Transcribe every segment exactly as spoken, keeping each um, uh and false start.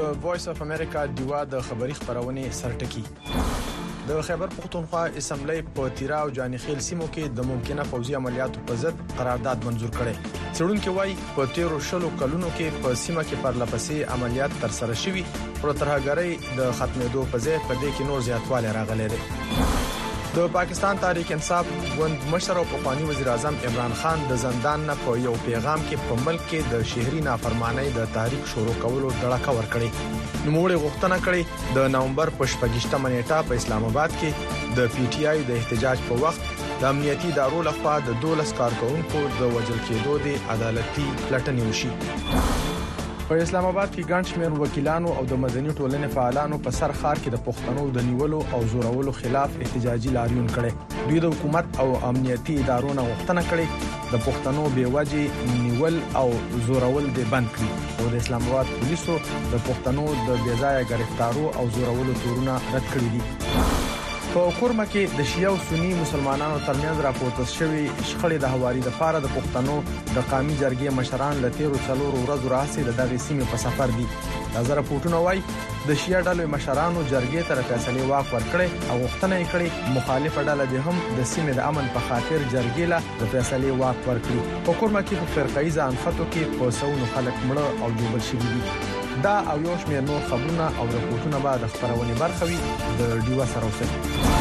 د وایس اف امریکا دیوا د خبری خبرونه سرټکی د خیبر پختونخوا اسمبلی په تیرا او جانخیل سیمو کې د ممکنه فوزي عملیاتو په ضد قرارداد منزور کړي. څېړونکو وايي په تیرو شلو کلونو کې په سیمه کې پرلپسې عملیات تر سره شوي پر ترهګرۍ د ختمېدو په ځای په دې کې نور زیاتوالی راغلی دی. د پاکستان تحریک انصاف ګوند مشر او پخوانی وزیر اعظم عمران خان د زندان نه په یو پیغام کې په ملک کې د شهري نافرمانی د تحریک شروع کولو دړه ورکړي. نوموړي غوښتنه کړې د نومبر په شپږشتمه نیټه په اسلام آباد کې د پی ټی آی د احتجاج په وخت د امنیتي ادارو لخوا د دولس کارکونکو د وژل کېدو د عدالتي پلټنې وشي. په اسلام آباد کې ګڼ شمېر وکیلانو او د مدني ټولنې فعالانو په سر ښار کې د پښتنو د نیولو او زورولو خلاف احتجاجي لاریون کړي. دوی د حکومت او امنیتي ادارو نه غوښتنه کړې د پښتنو بیوجې نیول او زورول د بند کړي او د اسلام آباد پولیسو د پښتنو د بېځایه گرفتارو او زورولو تورونه رد کړي دي. په کورما کې د شیعه او سنی مسلمانانو ترمنځ راپورته شوی شخړې د هواري د فار د پښتنو د قومي جرګې مشران لتیرو څلور ورځې راځي د دغه سیمې په سفر دي. دا زره پورتونه وای د شیعه ډلو مشرانو جرګې تر فیصله واک ورکړي او غوښتنه یې کړې مخالفه ډله به هم د سیمې د امن په خاطر جرګې له د فیصله واک ورکړي. په کورما کې په فرقایي ځانخطو کې په سونو خلک مړه او جوړ شوي دي. دا او یو شمېر نور خبرونه او راپورټونه به د خبرونې برخه وي د ډیوا سره اوسئ.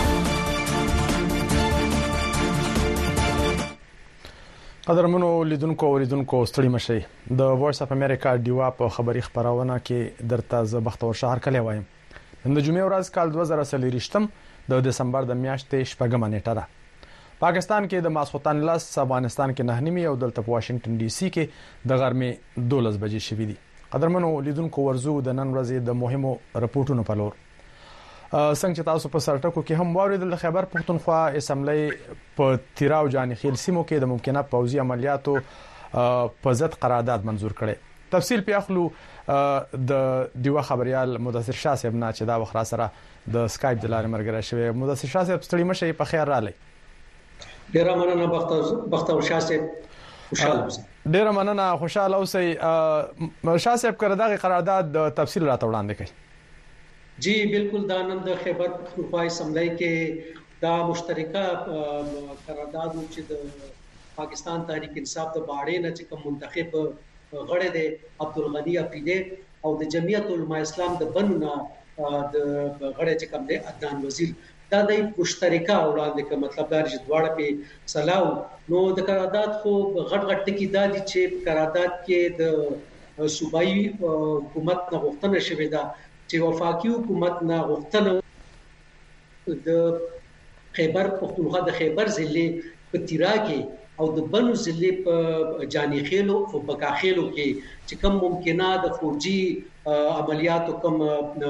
قدرمنو لیدونکو او اوریدونکو ستړي مشئ. د وایس اف امریکا ډیوا په خبری خبرونه کې درته ز بختور شهر کلی وایم. د جمعې ورځ کال دوه زره څلوېښتم د دسمبر د میاشتې شپږمه نیټه ده. پاکستان کې د ماسخوتن لاس، افغانستان کې نه نیمه او دلته په واشنگټن ډي سي کې د غرمې دولس بجې شوې دي. قدرمنو لیدونکو ورزو د نن ورځې د مهمو رپورټونو په لور. څنګه چې تاسو په سرټکو کې هم واوریدل د خیبر پختونخوا اسمبلی په تیرا او جانخیل سیمو کې د ممکنه پوځي عملیاتو په ضد قرارداد منزور کړي. تفصیل پیاخلو د دیوا خبريال مدثر شاه صاحب نه چې دا وخت را سره د سکایپ د لارې مرګره شوی. مدثر شاه صاحب ستړي مشه په خیر رالی. ډیر مننه بختور شاه صاحب. خوشاله ډیر مننه خوشاله اوسئ. شاه صاحب کړه دغه قرارداد د تفصیل راته وړاندې کړئ. جی بالکل دا نن د خیبر پختونخوا اسمبلی کې دا مشترکه قرارداد چې د پاکستان تحریک انصاف د باړې نه چې کوم منتخب غړی دی عبدالغنی عقیده او د جمعیت علماء اسلام د بنونه د غړی چې کوم دی عدنان وزیر دا د مشترکه وړاندې کوم مطلب دا چې دواړه په سلاو نو د قرارداد خو غټ غټ ټکی دا دي چې قرارداد کې د صوبایي حکومت نه غوښتنه شوې ده چې وفاقي حکومت نه غوښتنه د خیبر پختونخوا د خیبر ضلع په تیرا کې او د بنو ضلع په جانخیل او بکاخیل کې چې کوم ممکنه د فوجي عملیاتو کوم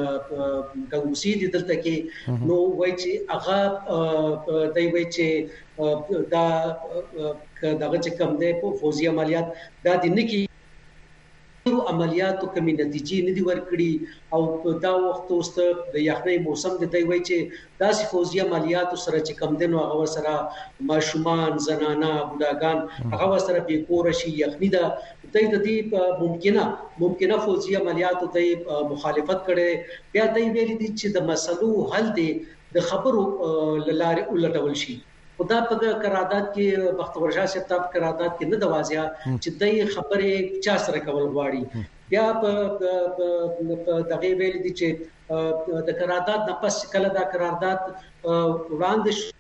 کومسي دي دلته کې نو وای چې هغه دای وای چې دا دغه چې کوم دی په فوجي عملیات دا د نکی عملیاتو کمی نتیجې نه دي ورکړي او دا وخت اوس د یخنۍ موسم د دی وای چې داسې فوجي عملیاتو سره چې کم دنو هغه سره ماشومان زنانه بوډاګان هغه سره به کور شي یخنۍ ده د دې ممکنه ممکنه فوجي عملیاتو ته مخالفت کړي بیا د ویل دي چې د مسلو حل دي د خبرو لاره ولټول شي. خدا په قرارداد کې بختور شاه صاحب تاب قرارداد کې نه دوازیا چې د خبرې چا سره کول غواړي بیا په دغه ویل دي چې د قرارداد نه پس کله دا قرارداد وړاندې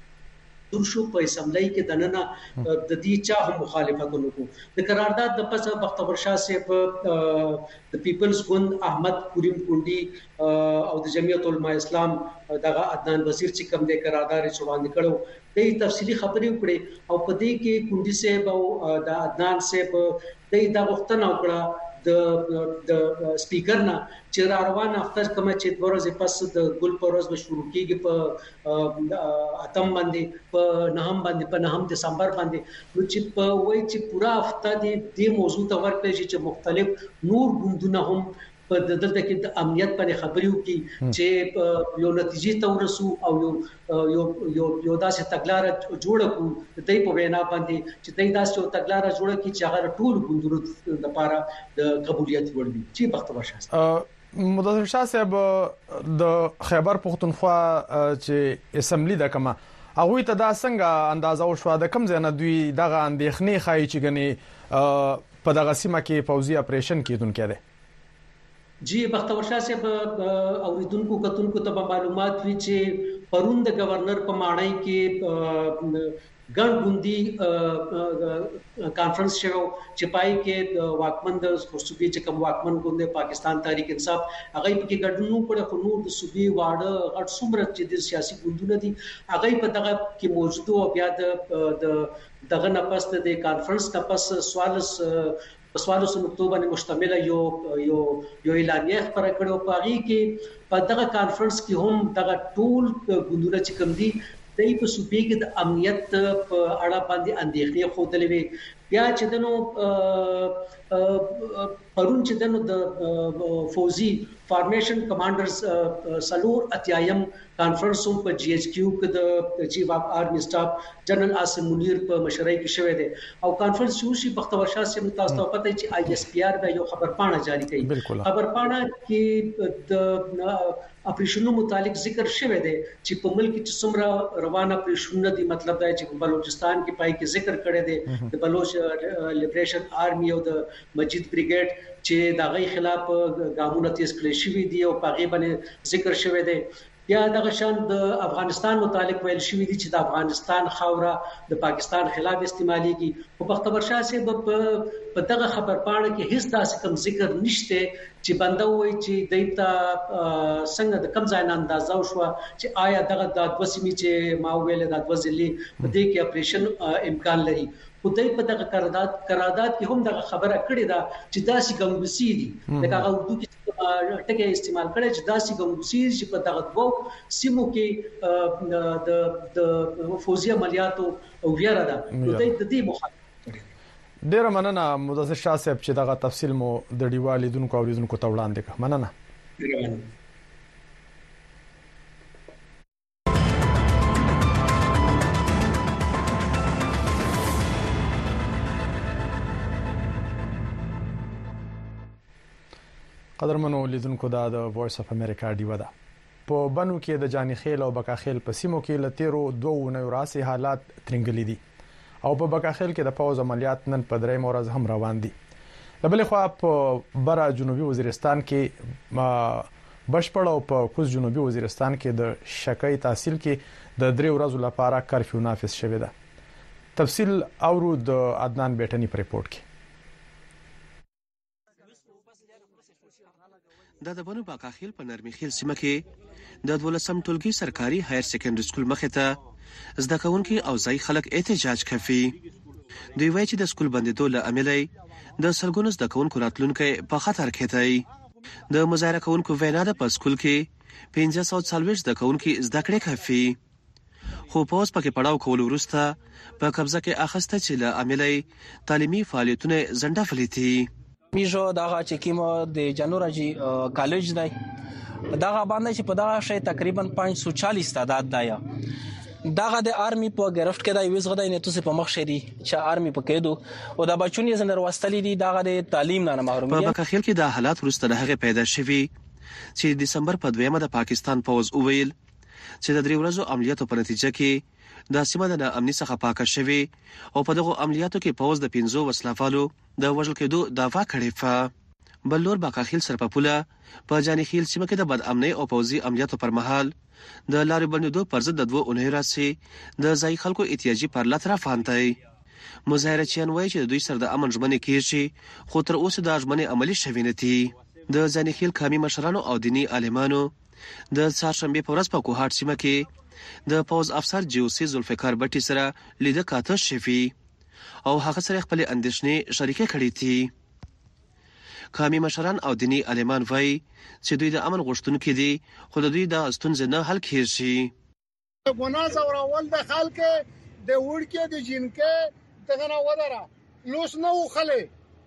شو په اسمبلی کې دننه د دې چا هم مخالفت وکړو. د قرارداد د پس بختور شاه صاحب د پیپلز ګوند احمد کریم کونډي او د جمعیت علماء اسلام دغه عدنان وزیر چې کوم د قرارداد وړاندې کړو د تفصیلی خبرې وکړي او په دې کې کونډي صاحب او د عدنان صاحب د دا غوښتنه وکړه د د سپیکر نه چې را روان اختر کوم چې ورځې پس د ګل پروز به شروع کیږي په اتم باندې په نهم باندې په نهم دسمبر باندې نو چې په وای چې پورا هفته دې د موضوع ته ورکړي چې مختلف نور ګوندونه هم په دلته کې د امنیت په خبرو کې چې یو نتیجې ته ورسو او یو یو یو یو داسې تګلارې جوړ کړو د دې په وینا باندې چې دای داسې یو تګلارې جوړ کړي چې هغه ټول ګوندونو لپاره د قبولیت وړ وي. چې بختور شاه مدثر شاه صاحب د خیبر پختونخوا چې اسمبلی د کما هغه ته دا څنګه اندازه وشو د کم ځای نه دوی دغه اندېښنې خای چې غني په دغه سیمه کې فوزي اپریشن کیدونکو ده جی بختور شاه صاحب اوریدونکو کتونکو ته معلومات وی چې پرون د گورنر په ماڼۍ کې ګڼ ګوندي کانفرنس شو چې پای کې واکمن د صوبې چې کوم واکمن ګوند پاکستان تحریک انصاف هغه په کې ګډونو کړه خو نور د صوبې واړه غټ څومره چې د سیاسي ګوندونه دي هغه په دغه کې موجود او بیا د دغه نفس د کانفرنس تپس سوالس په سوالو نقطو باندې مشتمل یو یو یو اعلامیه خبره کړو په هغه کې په دغه کانفرنس کې هم دغه ټول ګوندونه چې کوم دي دای په صوبې کې د امنیت په اړه باندې اندېښنې خوتلې وي بیا چې دنو پرون چې دنو د فوزي فارمیشن کمانډرز سلور اتیایم کانفرنس په جی ایچ کیو کې د چیف اف آرمی سټاف جنرال عاصم منیر په مشرۍ کې شوې ده او کانفرنس شو شي بختور شاه سم تاسو ته پته چې آی ایس پی آر به یو خبر پاڼه جاری کړي خبر پاڼه کې د اپریشنونو متعلق ذکر شوه دی چې په ملک کې څومره روان اپریشنونه دي مطلب دا چې بلوچستان کې پای کې ذکر کړی دی د بلوچ لیبریشن آرمی او د مجید بریګیډ چې د غي خلاف ګامونه تیز کړی شوی دی او په غي باندې ذکر شوی دی یا دغه شان د افغانستان متعلق ویل شوی دی چې د افغانستان خاوره د پاکستان خلاف استعماليږي او بختور شاه صاحب په دغه خبر پاڼه کې هیڅ داسې کوم ذکر نشته چې بنده وایي چې دایته څنګه د کم ځای نه اندازه وشو چې آیا دغه د وسیمي چې ما ویل د وزلي په دې کې اپریشن امکان لري خدای په دغه قرارداد قرارداد کې هم دغه خبره کړې ده چې داسې ګنګوسی دي دغه اردو کې ټکي استعمال کړي چې داسې ګنګوسی چې په دغه دوه سیمو کې د د فوزي عملیاتو او ویره ده خدای د دې مخالفت ډیر مننه مدثر شاه صاحب چې دغه تفصیل مو د ډیوالې دونکو اوریدونکو ته وړاندې کړ مننه قدرمنو لیدونکو دا د وایس اف امریکا ډیو ده په بنو کې د جانیخیل او بکاخیل په سیمو کې لتیرو دوه نو راسي حالات ترنګلي دي او په بکاخیل کې د پوز عملیات نن په درې مورز هم روان دي لبل خو په بره جنوبي وزیرستان کې بشپړ او په کوز جنوبي وزیرستان کې د شکای تحصیل کې د درې ورځې لپاره کرفیو نافذ شوی ده تفصیل اورو د عدنان بیٹنی پر ریپورت کې د دبنو باکاخیل په نرمي خیل سیمه کې د دولسم ټولګي سرکاري هایر سیکنډري سکول مخې ته زده کوونکي او ځای خلک احتجاج کوي دوی وایي چې د سکول بندیدو له امله د سلګونو زده کوونکو راتلونکي په خطر کې دی د مظاهره کوونکو وینا ده په سکول کې پنځه سوه څلوېښت زده کوونکي زده کړې کوي خو په اوس پکې پړاو کول وروسته په قبضه کې اخسته چې له امله تعلیمي فعالیتونه زنده دي میجو دغه چې کیمو د جنورجی کالج دی دغه باندې چې په دغه شی تقریبا پنځه سوه چالیس تعداد دی دغه د آرمی په گرفت کې د ویزغه د نتوسه په مخ شری چې آرمی په کېدو او د بچونی زندر واستلې دي دغه د تعلیم نه محروم دي په بکاخیل کې د حالات وروسته د هغه پیدا شوی چې دسمبر په دویمه د پاکستان پوز اوویل چې د درې ورځو عملیاتو په نتیجه کې د سیمه د امنیت څخه پاکه شوی او په دغه عملیاتو کې پوز د پنځو وسلوالو د وژل کېدو دعوا کړې و بلور باکاخیل سرپپوله په جانیخیل سیمه کې د بد امنۍ او پوزي عملیاتو پر مهال د لارې بندیدو پر ضد د دوه اونۍ راسي د ځای خلکو احتیاجي پر لاترا فانتای مظاهرچیان وایي چې دوی سره د امن ژمنې کیږي خو تر اوسه د ژمنې عملی شوی نه دي د جانیخیل قومي مشرانو او دینی عالمانو د چهارشنبه په ورځ په کوهاټ سیمه کې د پوز افسر جیوسی ذوالفقار بټي سره لیده کاته شوی او هغه سره خپل اندیشنې شریکه کړې دي قومي مشران او دینی عالمان وایي چې دوی د امن غوښتونکو دي خو دوی د ستونزې نه حل کیږي ګناه زورول د خلک د وړکې د جنکې دغه نه ودره لوس نه وخله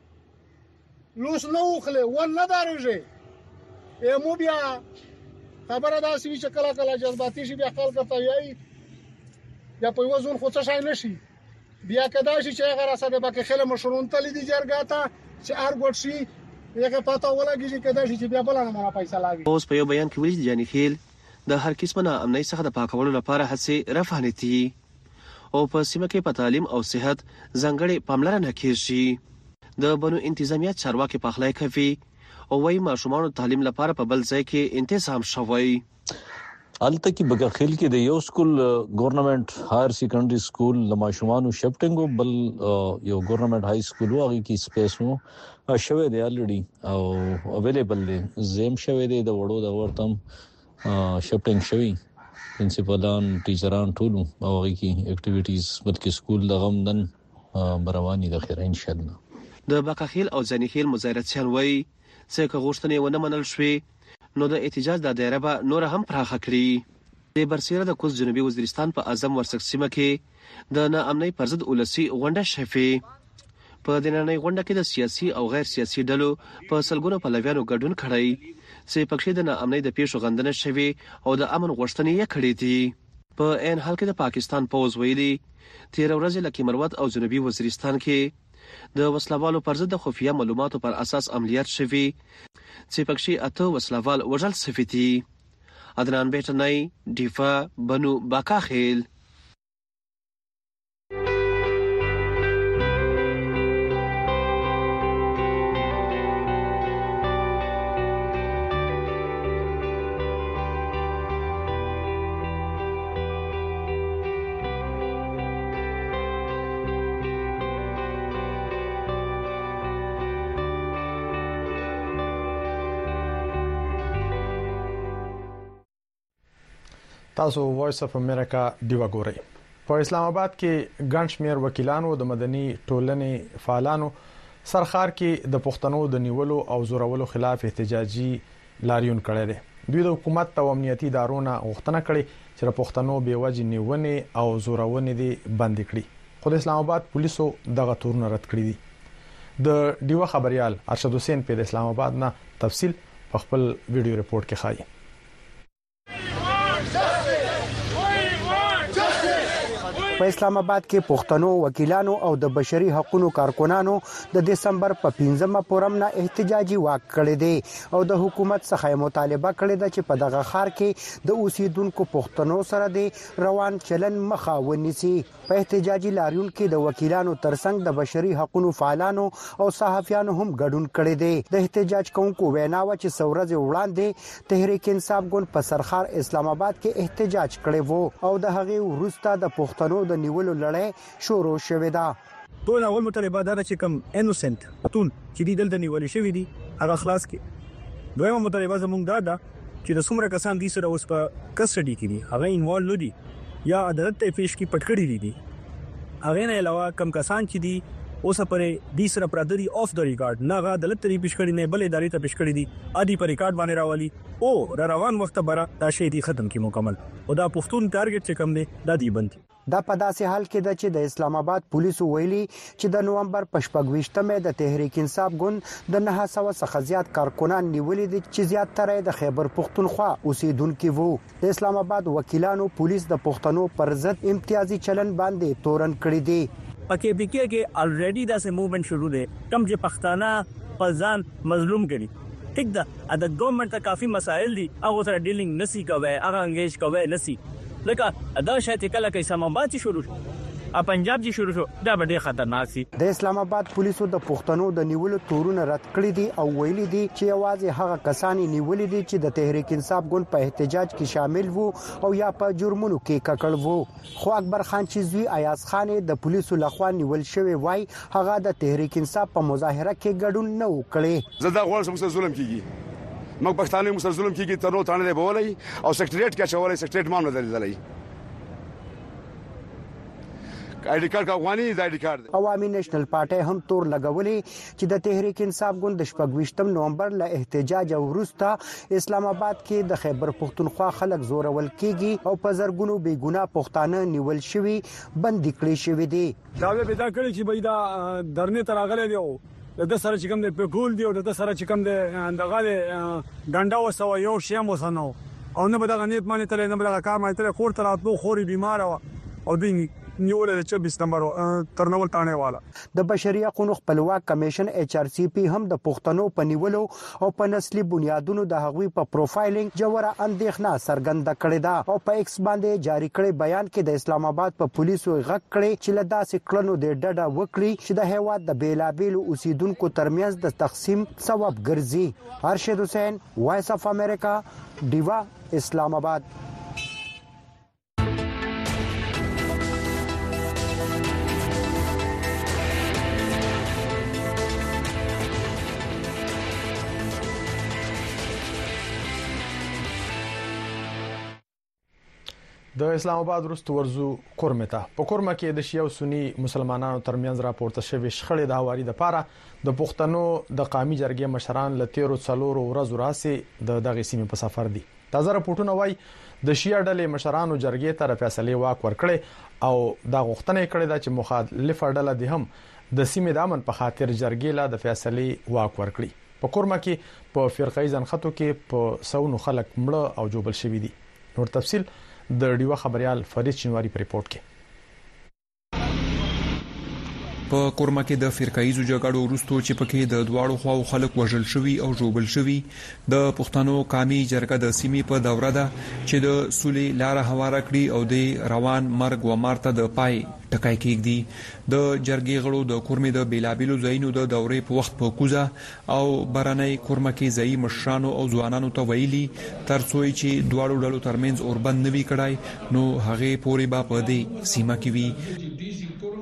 لوس نه وخله ول نه دارېږي ایمو بیا خبره دا سوي چې کله کله جذباتي شي بیا خلک ته وایي یا په وزن خو څه شي نشي بیا کدا شي چې هغه راسه د باکه خله مشرون تل دي جرګه ته چې ارګوټ شي یکه پتا ولګي چې کدا شي چې بیا بل نه پیسې لاګي. اوس په یو بیان کې ویلي جاني خیل د هر قسمه ناامنۍ څخه د پاکولو لپاره هڅې رفاهنتي او په سیمه کې په تعلیم او صحت ځانګړې پاملرنه کیږي. د بنو انتظامیه چارواکي په خلای کوي او وايي ماشومان تعلیم لپاره په بل ځای کې تنظیم شوی. الته کې بګرخیل کې د یو سکول ګورنمنت هایر سیکنډري سکول د ماشومان شفټینګ بل یو ګورنمنت هاي سکول واغی کې سپیس مو شوه دی الریډي او اویلیبل دی زم شوه دی د وړو د ورتم شفټینګ شوی پرنسپلان ټیچران ټول او هغه کې اکټیویټیز بلکې سکول د غمدن برواني د خیر ان شاء الله. د بقاخیل او ځانخیل مظاهراتيان وایي چې غوښتنې ونه منل شوې نو د احتجاج د دایره به نور هم پراخه کړي. د برسیره د کوز جنوبي وزیرستان په اعظم ورسک سیمه کې د ناامنۍ پر ضد ولسی غونډه شفه. په دننۍ غونډه کې د سیاسي او غیر سیاسي ډلو په سلګونو پلویانو ګډون کړی چې پکې د ناامنۍ د پیښو غندنه شوي او د امن غوښتنې یې کړې دي. په عین حال کې د پاکستان پوز ویلي تیر ورځ لکه مروت او جنوبي وزیرستان کې د وسلوالو پر ضد د خفیه معلوماتو پر اساس عملیات شوي چې پکې اته وسلوال وژل شوي دي. عدنان بیٹنای ډیفا بنو باکاخیل. تاسو وایس اف امریکا دیوا ګورئ. په اسلام آباد کې ګڼ شمېر وکیلانو د مدني ټولنې فعالانو سرخار کې د پښتنو د نیولو او زورولو خلاف احتجاجي لاریون کړی دی. دوی د حکومت او امنیتي ادارونو غوښتنه کړې چې د پښتنو بیوجې نیونې او زورونې دي بند کړي. خو د اسلام آباد پولیسو دغه تورونه رد کړی دي. د دیوا خبريال ارشد حسین په اسلام آباد نه تفصیل په خپل ویډیو ریپورت کې ښایي. په اسلام آباد کې پښتنو وکیلانو او د بشري حقوقو کارکونانو د دسمبر په پنځمه پورم نه احتجاجي واک کړی دی او د حکومت څخه مطالبه کړې ده چې په دغه ښار کې د اوسیدونکو پښتنو سره د روان چلن مخه ونیسي. په احتجاجي لاریون کې د وکیلانو ترڅنګ د بشري حقوقو فعالانو او صحافیانو هم ګډون کړی دی. د احتجاج کوونکو ویناوه چې څورځ وړاندې تحریک انصاف ګوند په سرخار اسلام آباد کې احتجاج کړی وو او د هغې وروسته د پښتنو د نیولو لړۍ شروع شوې ده. ټول اول مطالبه دا چې کوم انوسنت پتون چې دی دلته نیول شوی دي هغه خلاص کړي. دویمه مطالبه زموږ دا ده چې د څومره کسان دي سره اوس په کسټډي کې دي هغه انوالو دي یا عدالت ته پیش کی پټ کړي دي. هغه نه علاوه کم کسان چې دي اوس پرې د سره پرادری اف د ریکارډ نه غا عدالت ته پیش کړي نه بل ادارې ته پیش کړي دي ادي پر ریکارډ باندې راولي او را روان وخت برا دا شی دي ختم کی مکمل او دا پښتون ټارګټ چې کم دي دا دی بند. دا په داسې حال کې ده چې د اسلام آباد پولیسو ویلي چې د نومبر په شپږویشتمه د تحریک انصاف ګوند د نه سوه څخه زیات کارکونان نیولې دي چې زیاتره د خیبر پښتونخوا اوسیدونکو وو. د اسلام آباد وکیلانو پولیس د پښتنو پر ضد امتیازي چلن باندې تورن کړی دی. پکې بکې کې الریډي دا سه موومېنټ شروع دی کم چې پښتانه پزان مظلوم کړي ټیک ده د ګورنمنت ته کافي مسایل دي هغه سره ډیلینګ نسی کوي هغه انګیج کوي نسی لکه دا شاید کله کې اسلام آباد شروع شو ا پنجاب جی شروع شو دا به ډېر خطرناک سي. د اسلام آباد پولیسو د پښتنو د نیولو تورونه رد کړی دي او ویلي دي چې یوازې هغه کسان نیولې دي چې د تحریک انصاف ګوند په احتجاج کې شامل وو او یا په جرمونو کې ککړ وو. خو اکبر خان چې زوی ایاز خان د پولیسو لخوا نیول شوی وای هغه د تحریک انصاف په مظاهره کې ګډون نه وکړي. زه دا غواړم چې ظلم کیږي موږ پښتانه مو ظلم کیږي تر نو تانه به ولای او سیکریټریټ کې چولای سیکریټریټ مام نه درلای آی ډی کارت کا افغاني د آی ډی کارت. عوامي نېشنل پارټي هم تور لګولې چې د تحریک انصاف ګوند د شپږویشتم نومبر له احتجاج وروسته اسلام آباد کې د خیبر پښتونخوا خلک زورول کیږي او په زرګونو بې ګناه پښتانه نیول شوي بندي کړي شوي دي. دا به دا کړی چې بيدا درنه تراغله دی د سره چې کوم د پګول دی او د سره چې کوم د دغه ډنډا وسو یو شیم وسنو او نه به دا غنیت مانه تل نه به دا کار مانه تل خور تر اتلو خوري بیمار او دوی نیول د چوبیس نمبر ترنول تانه والا د بشري حقوقو خپلواک کمیشن ایچ آر سی پی هم د پښتنو په نیولو او په نسلي بنیادونو د هغوی په پروفایلینګ جوړه اندېښنه څرګنده کړې ده او په ایکس باندې جاری کړي بیان کې د اسلام آباد په پولیسو غږ کړي چې له داسې کړنو د ډډه وکړي چې د هیواد د بیلابیلو اوسیدونکو ترمنځ د تقسیم سبب ګرځي. ارشد حسین، وایس اف امریکا، ډیوا، اسلام آباد. د اسلام آباد وروسته ورزو کورمه ته په کورمه کې د شیعه او سنی مسلمانانو ترمنځ راپورته شوی شخړې د هواري د پاره د پښتنو د قامي جرګې مشران له تیرو څلورو ورځو راځي د دغه سیمې په سفر دي. تازه راپورټونه وایي د شیعه ډلې مشرانو جرګې ته فیصله واک ورکړي او دا غوښتنه کړې ده چې مخالف ډله د هم د سیمې د امن په خاطر جرګې له د فیصله واک ورکړي. په کورمه کې په فرقې ځنخطو کې په سونو خلک مړه او جوبل شوي دي. نور تفصيل د ډیوا خبريال فرید شینواری په ریپورت کې. په کورمه کې د فرقایزو جګړو وروسته چې پکې د دواړو خواو خلک وژل شوي او جوبل شوي د پښتنو قامي جرګه د سیمې په دوره ده چې د سولې لار هواره کړي او د روان مرګ و مارته د پای ټکای کېږي. د جرګې غړو د کورمې د بیلابیلو ځایونو د دورې په وخت په کوزه او برنۍ کورمه کې ځای مشرانو او ځوانانو ته ویلي ترڅو چې دواړو ډلو ترمنځ اوربند نوي کړای نو هغه پوري با په دې سیمه کې وي.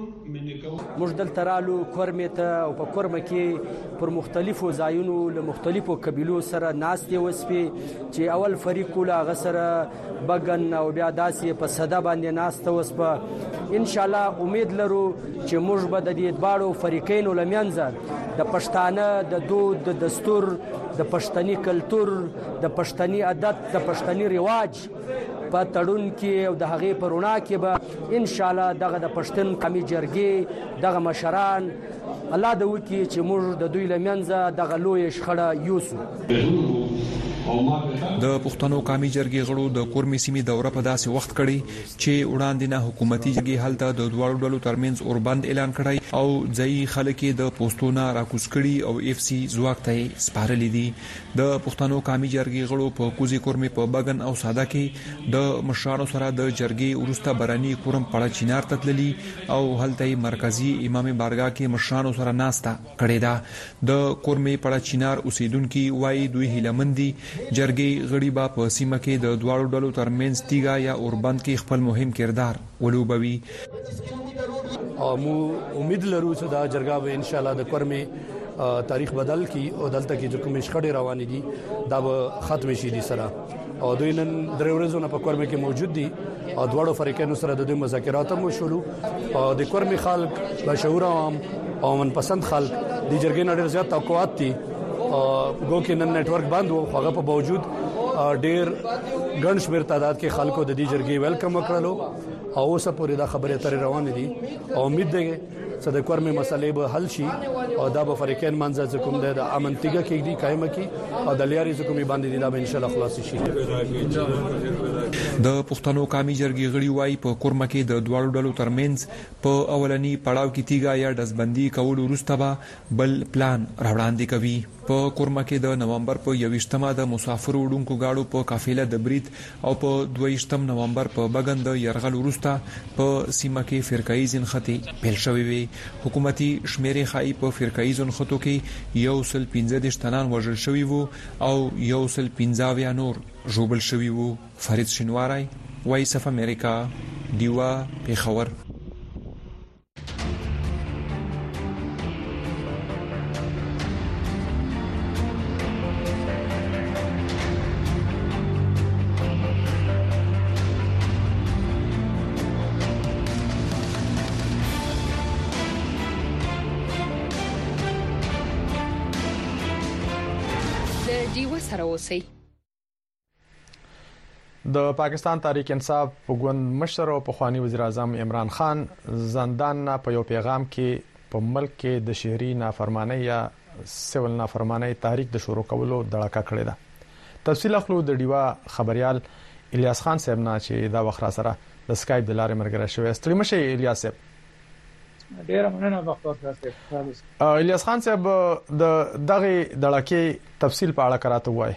موږ دلته رالو کورمې ته او په کورمه کې پر مختلفو ځایونو له مختلفو قبيلو سره ناستې وسپې چې اول فریق کوله هغه سره بغن او بیا داسې په صدا باندې ناسته وسپه. ان شاء الله امید لرو چې موږ به د دې دواړو فریقینو لمنځه د پښتانه د دود د دستور د پښتني کلچر د پښتني عادت د پښتني رواج په تړون کې او د هغې پرونا کې به ان شاء الله دغه د پښتون قومي جرګې دغه مشران الله د وکي چې موږ د دوی لمنځه دغه لوی شخړه یوسو. د پښتنو قومي جرګې غړو د کورمې سیمې دوره په داسې وخت کړي چې وړاندې نه حکومتي جرګې هلته د دواړو ډلو ترمنځ اوربند اعلان کړی او ځای خلک د پوسټونه راکوز کړي او اف سی ځواک ته سپارلې دي. د پښتنو قومي جرګې غړو په کوزي کورمې په بغن او ساده کې د مشرانو سره د جرګې ورسته برانی کورم پړه چینار تتللی او هلته مرکزی امام بارګاه کې مشرانو سره ناستا کړې ده. د کورمې پړه چینار اوسیدونکو وایي دوی هیلمندي جرګې غړي با په سیمه کې د دواړو ډلو ترمنځ تیګا یا اوربند کې خپل مهم کردار ولوبوي. او مو امید لرو چې دا جرګه به ان شاء الله د کورمې تاریخ بدل کی او دلته کې کوم شخړې روانې دي دا به ختم شي دي سره او دوی نن درې ورځې نه په کورمې کې موجود دي او دواړو فریقونو سره د دوی مذاکرات هم شروع او د کورمې خلک مشهور عام او منپسند خلک د جرګې نه ډېر زیات توقعات دي. گو کې نن نتورک بند وو هغه په باوجود ډېر ګڼ شمېر تعداد کې خلکو د دې جرګې ویلکم وکړلو او اوس پورې دا خبره تر روانه دي او امید ده چې د کورمې مسلې به حل شي او دا به فریقین منځ کوم د امن تیګه کې دي قائم کی او د لیاري کومې باندې دي دا به ان شاء الله خلاص شي. د پښتنو قومي جرګې غړي وایي په کورمه کې د دواړو ډلو ترمنځ په اولنی پړاو کې تیګا یا دزبندي کول وروسته به بل پلان راوړاندې کوي. په کورمه کې د نومبر په یوویشتمه د مسافر وړونکو گاډو په قافله د برید او په دویشتم نومبر په بغن د يرغل وروسته په سیمه کې فرقایي ځنختی پیل شوې وي. حکومتي شمیرې خای په فرقایي ځنخطو کې یو سل پنځه د شتنان وژل شوی وو او یو سل پنځه نور جوبل شوی وو. فرید شینواری، وایس اف امریکا، دیوا، پیښور. د پاکستان تحریک انصاف وګوند مشر او پخوانی وزیر اعظم عمران خان زندان نه په یو پیغام کې په ملک کې د شهري نافرمانی یا سیول نافرمانی تحریک د شروع کولو دړه کړې ده. تفصیل خپل د ډیوا خبريال الیاس خان صاحب نه چې دا وخت را سره د سکایپ د لارې مرګره شوی. ستړي مشه الیاس صاحب. ډیر مننه بختور صاحب. الیاس خان صاحب د دغه دړکې تفصیل په اړه کراته وای.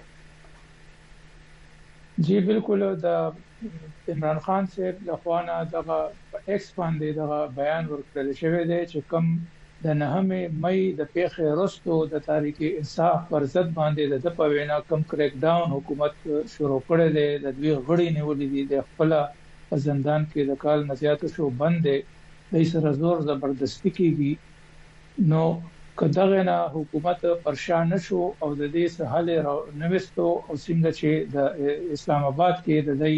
جی بالکل د عمران خان صاحب لخوانه دغه ایکس باندې دغه بیان ورکړل شوی دی چې کوم د نهمه مئی د پیښې وروسته د تاریخ انصاف پر ضد باندې د په وینا کم کریک ډاون حکومت شروع کړی دی. د دوی غړي نیولې دي د خپل زندان کې د کال نزيات شو بندې د سر زور زبردستی کیږي. نو کداغه نه حکومت پرشان نشو او د دې سهال نوستو او څنګه چې د اسلام آباد کې د دې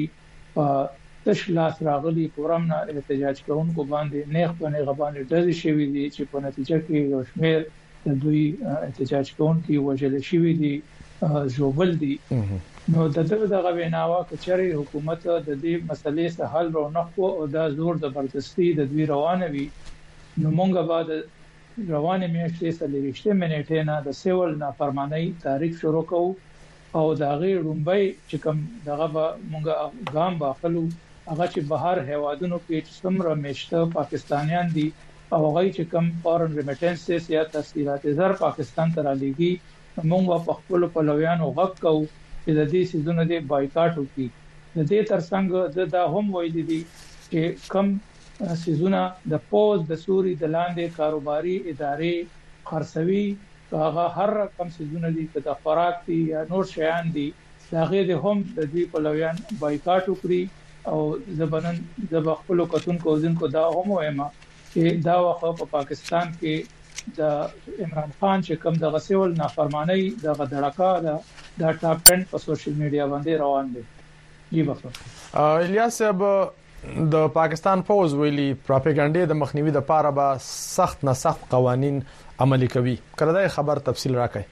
تشلاس راغلي پرمنه احتجاج کوونکو باندې نیغ په نیغ باندې ډزې شوې دي چې په نتیجه کې یو شمېر د دوی احتجاج کوونکو وژل شوي دي جوبل دي. نو د دغه دغه ویناوه کچري حکومت د دې مسلې سره حل رونقو او د زور زبردستی د دوی روانه وي. نو مونږه بعد روانه میاشتې سلیریشته منټه نه د سیول نافرمانی تاریخ شروع کوو او دا غیر رومبای چې کوم دغه مونږه ګام باخلو هغه چې بهر هوادونو کې څومره مشته پاکستانیان دي او هغه چې کوم فورن ریمیټنسز یا تسهیلات زر پاکستان ته را لېږي موږ په خپل پلویانو غږ کوو چې د دې سيزونو د بایکاټ وکړي. د دې ترڅنګ دا هم ویل دي چې کوم سيزونه د پوز د سوري د لاندې کاروباري ادارې خرڅوي هغه هر رقم سيزونه دي چې د خوراک دي یا نور شیان دي هغه د هم د دې پلویان بایکاټ وکړي. او زبنن د خپل کتونکو ځینکو دا هم وایم چې دا وخت په پاکستان کې د عمران خان چې کوم د غسیول نافرمانی د غدړکا د ټاپ ټن په سوشل میډیا باندې روان دي. جی بخیر. الیاس صاحب د پاکستان فوز ویلي پروپاګاندا د مخنیوي د پاره به سخت نه سخت قوانين عملي کوي. کله دا خبر تفصیل راکړئ.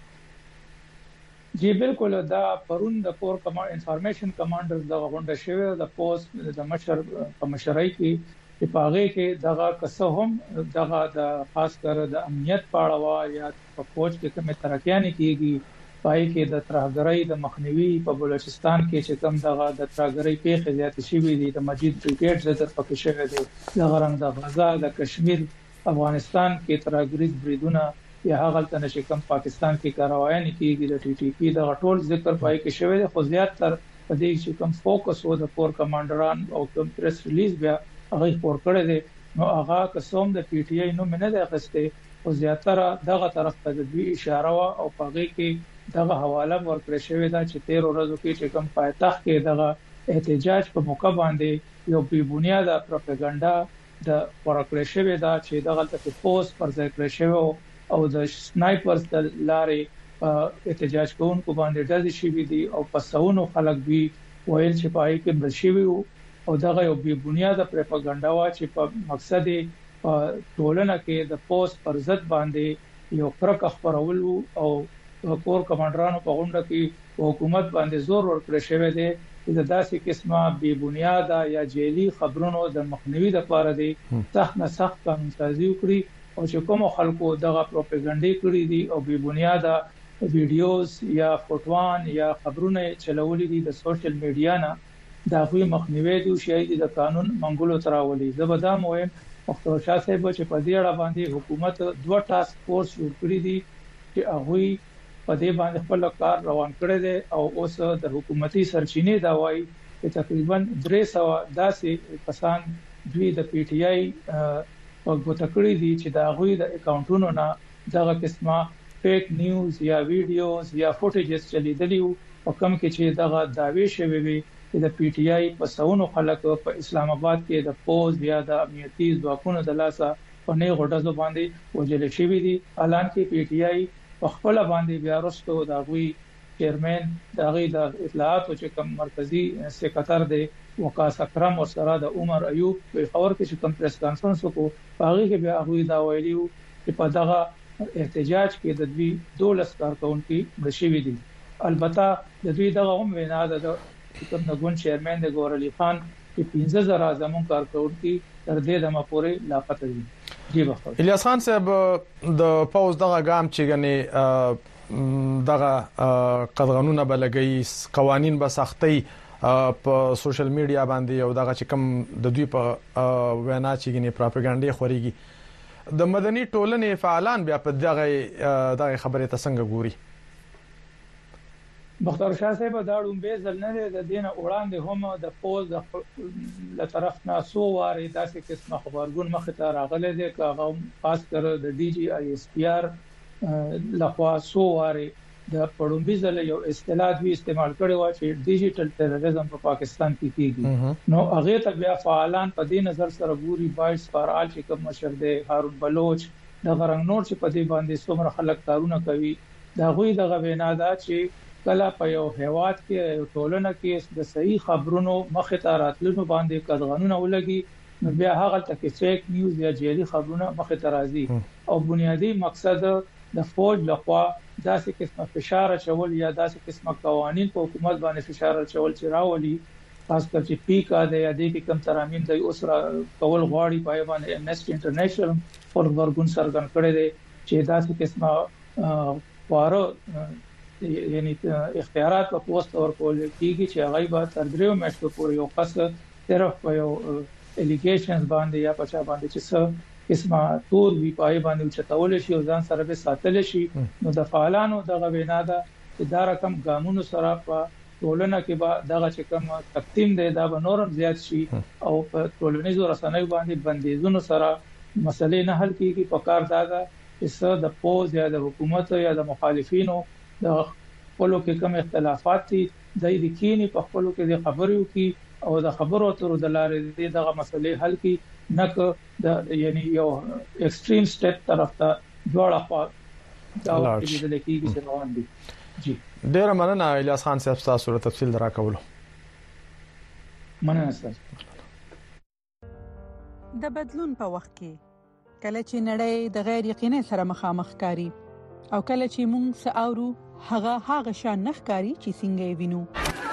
جی بالکل دا پرون د پور کما انفارمیشن کمانډر د غونډه شوی د پوسټ د مشر په مشرۍ کې چې پاغه کې دغه قسم دغه د خاص کر د امنیت پاړوا یا په فوج کې کومه ترقیانه کیږي پای کې د ترهګرۍ د مخنیوي په بلوچستان کې چې کوم دغه د ترهګرۍ پیښې زیات شوې دي د مجید بریګیډ زړه پکې شوی دی د غرنګ د غزا د کشمیر افغانستان کې ترهګری بریدونه یا هغه تل چې کوم پاکستان کې کاروایي کیږي د ټي ټي پی د غټول ذکر پای کې شوی دی. خو زیات تر په دې چې کوم فوکس و د پور کمانډران او کوم پریس ریلیز بیا هغه پور کړی دی نو هغه قسم د پی ټی آی نو منه د اخسته او زیاتره دغه طرف ته د دوی اشاره وا او پاګه کې دغه حواله ورکړی شوی دا چې تیر ورځو کې چې کوم پایتخت کې دغه احتجاج په موقع باندې یو بی بنیاده پروپاګاندا د ورکړی شوی دا چې دغه ته پوسټ پر ځای کړی شوی او د سنایپرز د لارې احتجاج کوونکو باندې ډزې شوې دي او پسونو خلک وی ویل چې پای کې بشوي او دغه یو بی بنیاده پروپاګاندا وا چې په مقصد ټولنه کې د پوسټ پر ضد باندې یو فرق خبرول او کور کمانډرانو په غونډه کې حکومت باندې زور ورکړی شوی دی چې داسې قسمه بی بنیاده یا جیلی خبرونو د مخنیوي لپاره دي سخت نه سخت قانون سازي وکړي او چې کوم خلکو دغه پروپاګاندا کړی دي او بی بنیاده ویډیوز یا فوټوان یا خبرونه چلولې دي د سوشل میډیا نه دا غوي مخنیوي دي چې د قانون منګولو تراولي. زبدا مهم مختار شاه صاحب چې په دې اړه باندې حکومت دوه ټاسک فورس جوړ کړی دي چې هغه په دې باندې خپل کار روان کړی دی او اوس د حکومتي سرچینې دا وایي چې تقریبا درې سوه داسې کسان دوی د پی ټی آی په ګوتکړی دي چې دا غوي د اکاونټونو نه دغه قسمه فیک نیوز یا ویډیوز یا فوټیجز چلیدلی او کوم کې چې دغه داوی شوی وي چې د پی ټی آی په سونو خلک په اسلام آباد کې د پوز یا د امنیتي ځواکونو د لاسه په نه غټه باندې وجل شوی دي. اعلان کې پی ټی آی په خپل باندې بیا وروسته دا غوي چیرمن دغه د اطلاعات او چې کوم مرکزی سکرټر دی وقاص اکرم او سره د عمر ایوب په خبر کې کوم پریس کانفرنس وکړو هغه کې بیا غوي دا ویلیو چې په دغه احتجاج کې د دوی دولس کارکونکو مشوي دي. البته د دوی دغه هم وینا ده کوم نګون چیرمن د ګور علي خان چې پنځه زره زمون کارکونکو تر دې دمه پورې لاپته دي. جی بخیر. الیاس خان صاحب د پوز دغه ګام چې غني دغه قانونونه بلګي قوانين به سختي په سوشل میډیا باندې او دغه چې کوم د دوی په وینا چې غني پروپاګاندا خوريږي د مدني ټولنې فعالان بیا په دغه دغه خبره ته څنګه ګوري؟ مختار شاه صاحب دا ډومبه ځل نه د دینه وړاندې هم د پوز د ل طرف نه سو واره داسې قسمه خبرګون مخ ته راغله دي کاغه خاص کر د ډي جی آی اس پی آر لخوا سو واره د پړومبي ځل یو اصطلاح وی استعمال کړي و چې ډیجیټل ټیرریزم په پاکستان کې کیږي نو هغه ته بیا فعالان په دې نظر سره ګوري بایس فعال چې کوم مشر دی هارون بلوچ د غرنګ نور چې په دې باندې څومره خلک کارونه کوي دا غوي د غوینا دا چې کله په یو هیواد کې ټولنه کې د صحیح خبرونو مخه ته راتلو باندې قدغنونه ولګي نو بیا هغه ته کې فیک نیوز یا جعلي خبرونه مخه ته راځي او بنیادی مقصد د فوج لخوا داسې قسمه فشار چول یا داسې قسمه قوانين په حکومت باندې فشار چول چې راولي خاص کر چې پیکا د یادې کې کم ترامین د اسره کول غواړي پای باندې امنیسټي انټرنیشنل پر ورګون سرګن کړي دي چې داسې قسمه واره یعنی اختیارات په پوسټ ورکول کیږي چې هغه به تر دریو میاشتو پورې یو قصد طرف په یو الیګیشنز باندې یا پچا باندې چې څه قسمه تور وی پای باندې چتول شي او ځان سره به ساتل شي نو د فعالانو دغه وینا ده چې دا رقم قانون سره په ټولنه کې به دغه چې کوم تقسیم دی دا به نورم زیات شي او په ټولنیزو رسنیو باندې بندیزونو سره مسلې نه حل کیږي په کار دا ده چې د پوز یا د حکومت یا د مخالفینو د خپلو کې کوم اختلافات دي د دې کینی په خپلو کې د خبرو کې او د خبرو تر د لارې دغه مسلې حل کی نه د یعنی یو ایکستریم سټیپ طرف ته جوړه خوا دا د لکېږي چې روان دي. جی ډیر مننه الیاس خان صاحب تاسو ته تفصیل دراکولو. مننه تاسو. د بدلون په وخت کې کله چې نړۍ د غیر یقیني سره مخامخ کاری او کله چې موږ ساورو هغه هغه شان نخکاری چې څنګه یې وینو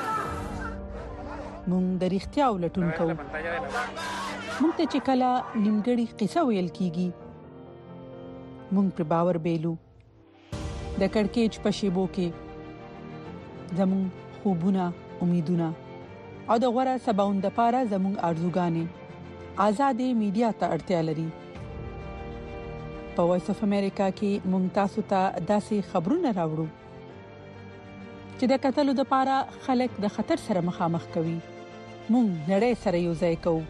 موږ د اړتیا ولټون کوو موږ ته چې کله نیمګړی قصه ویل کیږي موږ پر باور بیلو د کڑکېچ په شیبو کې زموږ خوبونه امیدونه او د غوړه سباوند لپاره زموږ ارزوګانې آزادې میډیا ته اړتیا لري. په وایس اف امریکا کې موږ تاسو ته داسې خبرونه راوړو چې د قتلو د لپاره خلک د خطر سره مخامخ کوي. موږ نړۍ سره یو ځای کوو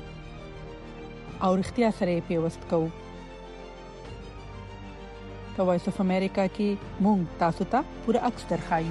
او اړتیا سره پیوست کوو. په وایس اف امریکا کې موږ تاسو ته پوره عکس درخایو.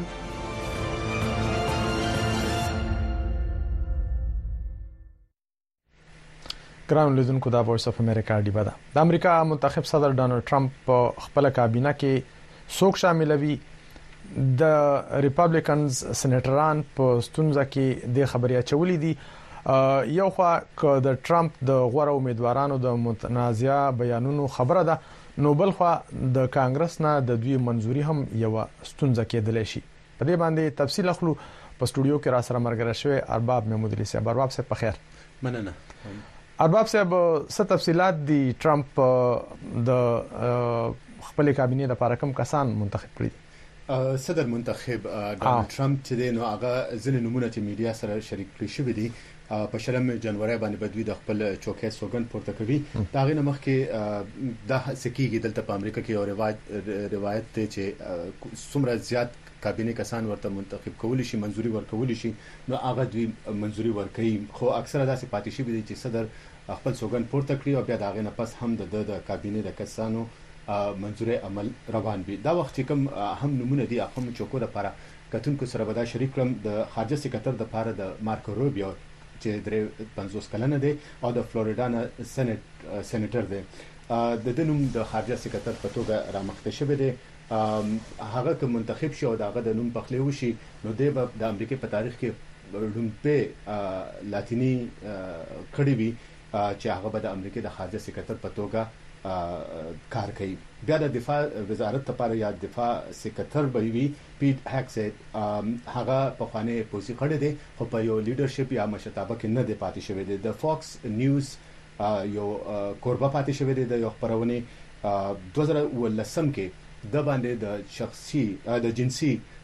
ګرام لیدونکو دا وایس اف امریکا دی بده د امریکا منتخب صدر ډانلډ ټرمپ په خپل کابینه کې څوک شاملوي د ریپابلیکنز سېنیټران په ستونزه کې د خبري اچولې دي. یو خوا ک د ټرمپ د غوړه امیدوارانو د متنازعه بیانونو خبره ده نو بل خوا د کانګرس نه د دوی منځوري هم یو ستونزه کېدل شي. په دې باندې تفصیل اخلو په سټوډیو کې را سره مرګره شوی ارباب محمود علي صاحب. ارباب صاحب په خیر. مننه. ارباب صاحب څه تفصيلات دي ټرمپ د خپل کابینه لپاره کوم کسان منتخب کړي؟ صدر منتخب ډونالد ټرمپ چې د نو هغه ځینې نمونه چې میډیا سره شریک کړي شوی دي په شلم جنوري باندې بدوی د خپل چوکۍ سوګن پورته کوي. دا غي نمخ کې د سکیږي دلته په امریکا کې یو روایت روایت ته چې څومره زیات کابینه کسان ورته منتخب کول شي منځوري ورکول شي نو هغه دوی منځوري ورکوي خو اکثره داسې پاتې شي دي چې صدر خپل سوګن پورته کړی او بیا دا غي نه پس هم د د کابینه د کسانو منځوري عمل روان وي. دا وخت کوم هم نمونه دي اقوم چوکو لپاره کتونکو سره به دا شریک کړم د خارجه سکرټر د لپاره د مارکو روبیو چې درې پنځوس کلنه دی او د فلوریدا نه سېنات سېنیټر دی. د دنوم د خارجه سکرټر په توګه رامخته شوی دی. هغه کوم منتخب شو داغه د نوم پخلی وشي نو د امریکای په تاریخ کې لومبه لاتینی کړي وي چې هغه به د امریکای د خارجه سکرټر په توګه کار کوي. بیا د دفاع وزارت لپاره یا دفاع سکرټر به وي پیټ هکسټ هغه په خوانه پوزي کړی دی خو په یو لیډرشپ یا مشرتابه کې نه دی پاتې شوی دی. د فاکس نیوز یو کوربه پاتې شوی دی د یو خبرونه دوه هزار ولسم کې د باندې د شخصي د جنسي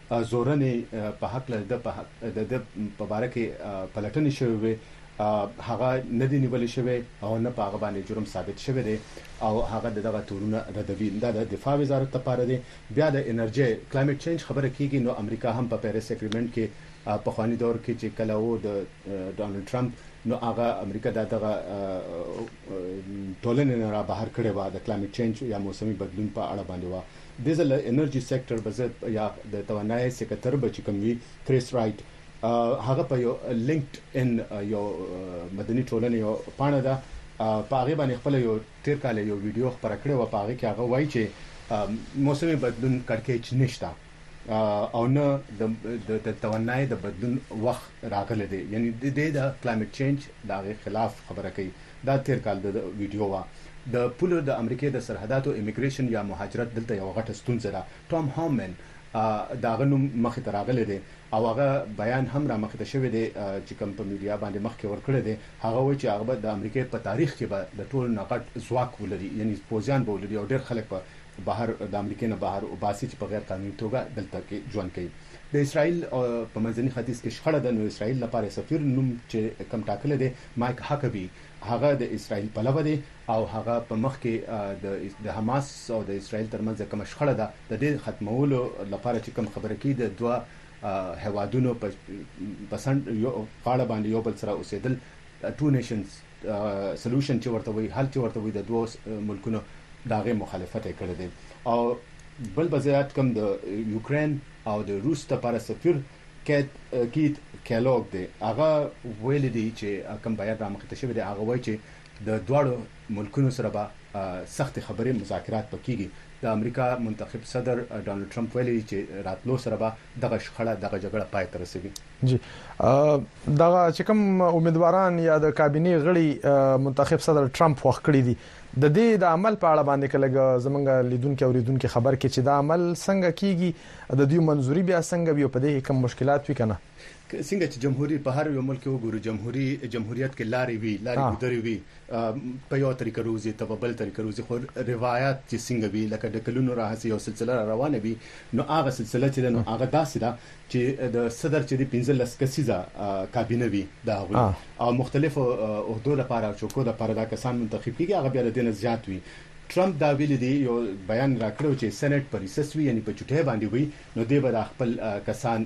زورنې په حق له د د مبارکي پلټنې شوی هغه نه دی نیول شوی او نه په هغه باندې جرم ثابت شوی دی او هغه دغه تورونه ردوي د دفاع وزارت لپاره دی. بیا د انرژي کلایمټ چینج خبره کیږي نو امریکا هم په پیریس اګریمنت کې په خواني دور کې چې کله و د ډونالد ټرمپ نو هغه امریکا دغه ټولنې را بهر کړي و د کلایمټ چینج یا موسمي بدلون په اړه باندې و. د زل انرژي سېکټر بزد یا د توانایي سکتر بچ کومي کریس رائټ هغه په یو لینکډ ان یو مدني ټولنې یو پاڼه ده په هغه باندې خپل یو تیر کال یو ویډیو خبر کړی و په هغه کې هغه وایي چې موسمي بدلون کړکېچ نشته او نه د توانایي د بدلون وخت راغلی دی یعنی د د کلایمټ چینج دغه خلاف خبره کوي. دا تیر کال د ویډیو وا د پولو د امریکای د سرحداتو امیګریشن یا مهاجرت دلته یو غټه ستونزه ده. ټام هامن دا غنوم مخې ته راغلی دی او هغه بیان هم را مخې ته شوی دی چې کوم په میډیا باندې مخکې ورکړی دی. هغه وایي چې هغه د امریکای په تاریخ کې به د ټول نقد ځواک ولري یعنی پوزیان به ولري او ډېر خلک په بهر د امریکای نه بهر او باسي چې په غیر قانوني توګه دلته کې ژوند کوي. د اسرائیل په منځني ختیځ کې شخړه د نو اسرائیل لپاره سفیر نوم چې کم ټاکل دی مایک هاکبي هغه د اسرائیل پلوه دی او هغه په مخ کې د د حماس او د اسرائیل ترمنځ کوم شخړه ده د دې ختمولو لپاره چې کوم خبره کې د دوه هوادونو په پسند یو قاړه باندې یو بل سره اوسېدل ټو نیشنز سولوشن چې ورته وي حل چې ورته وي د دوه ملکونو داغه مخالفت کړي دي. او بل بزیات کوم د یوکرين او د روس لپاره سفیر کیت کیت کیلوګ دی هغه ویل دی چې کوم بیان را مخته شوی دی هغه وایي چې د دوه ملکونو سره به سخت خبرې مذاکرات پکېږي. د امریکا منتخب صدر ډونالد ټرمپ ویلي چې راتلو سره به دغه شخړه دغه جګړه پای ته رسیږي. جی دغه چې کوم امیدواران یا د کابینه غړي منتخب صدر ټرمپ وخت کړی دي د دې د عمل په اړه باندې کله زمونږ لیدونکو اوریدونکو خبر کې چې دا عمل څنګه کیږي د دې منځوري بیا څنګه بیا په دې کوم مشکلات وی کنه څنګه چې جمهوریت په هر یو ملک وګورو جمهوریت جمهوریت کې لارې وی لارې ګذري وی په یو طریقه روزي ته بل طریقه روزي خو روایت چې څنګه وی لکه د کلونو راهسي یو سلسله روانه وی نو هغه سلسله چې نو هغه داسې ده چې د صدر چې د پنځلس کسیزه کابینه وی دا وی او مختلفو عہدو لپاره چوکو لپاره دا کسان منتخب کیږي هغه بیا د دین زیات وی. ټرمپ دا ویل دی یو بیان راکړو چې سېنات پر ریسس وی یعنی په چټه باندې وی نو دی به خپل کسان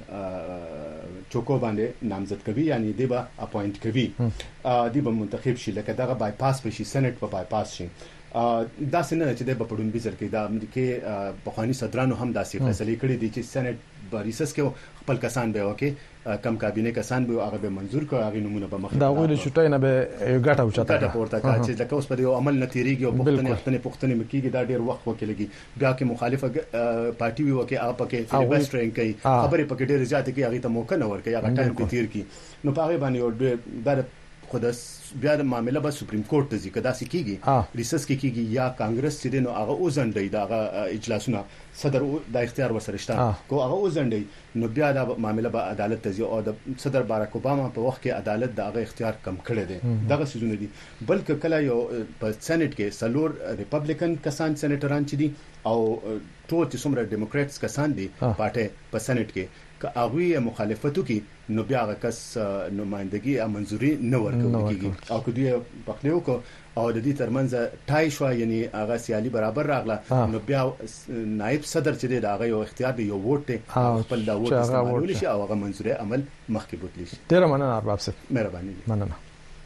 چوکو باندې نامزد کوي یعنی دی به اپوینټ کوي دی به منتخب شي لکه دغه بای پاس بشي سېنات په بای پاس شي. دا څنګه چې د پړون بيزر کې د امریکای په خواني صدرانو هم داسې فیصله کړې دي چې سېنات بریسس کې خپل کسان به وکي کم کابینه کسان به هغه به منزور کړي هغه نمونه به مخ دا ویل چټای نه به ګټه او چاته ګټه پورته کا چې د کوس په یو عمل نتیریږي او پښتنې پښتنې پښتنې مکیږي دا ډیر وخت وکړي بیا کې مخالفه پارټي وي وکي اپ کې فلیبسټرینګ کوي خبرې پکې ډیر زیات کوي هغه ته موقع نه ورکړي هغه ټایم کې تیر کی نو په هغه باندې دا خو د بیا د معاملې به سپریم کورټ ته ځي کدا سکیږي ریسس کې کیږي یا کانګرس چې دنو هغه اوزنډي دا اجلاسونه صدر د اختیار وسره شته کو هغه اوزنډي نو بیا د معاملې به عدالت ته ځي او د صدر باراک اوباما په وخت کې عدالت د هغه اختیار کم کړی دی دغه سيزونه دي. بلکې کله یو په سېنات کې سلور ریپبلیکن کسان سېنیټران چي دي او ټول چې څومره ډیموکراتس کسان دي پارټي په سېنات کې که هغه مخالفتو کې نو بیا هغه کس نمائندګي او منځوري نه ورکوي او کدی په خپلو کو او د دې ترمنځ ټای شو یعنی هغه سیالي برابر راغله نو بیا نائب صدر چې دا هغه یو اختیار دی یو ووټ ته خپل دا ووټ استعمالول شي او هغه منځوري عمل مخکې بوتلی شي. ډیر مننه ارباب صاحب مهرباني مننه.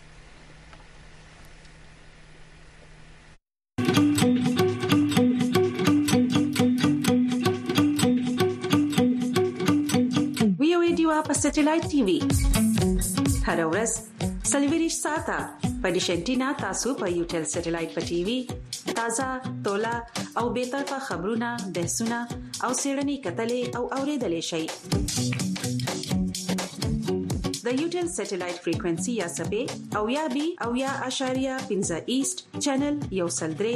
په سټلایټ ټي وي هر ورځ سلویریش ساته په ډیشنټینا تاسو په یو ټل سټلایټ په ټي وي تازه تولا او به طرفه خبرونه بحثونه او سیړنی کتلې او اوریدلې شي. د یو ټل سټلایټ فریکوئنسي یا سبې او یا بي او یا اشاریه پنځه ایست چینل یو سلدري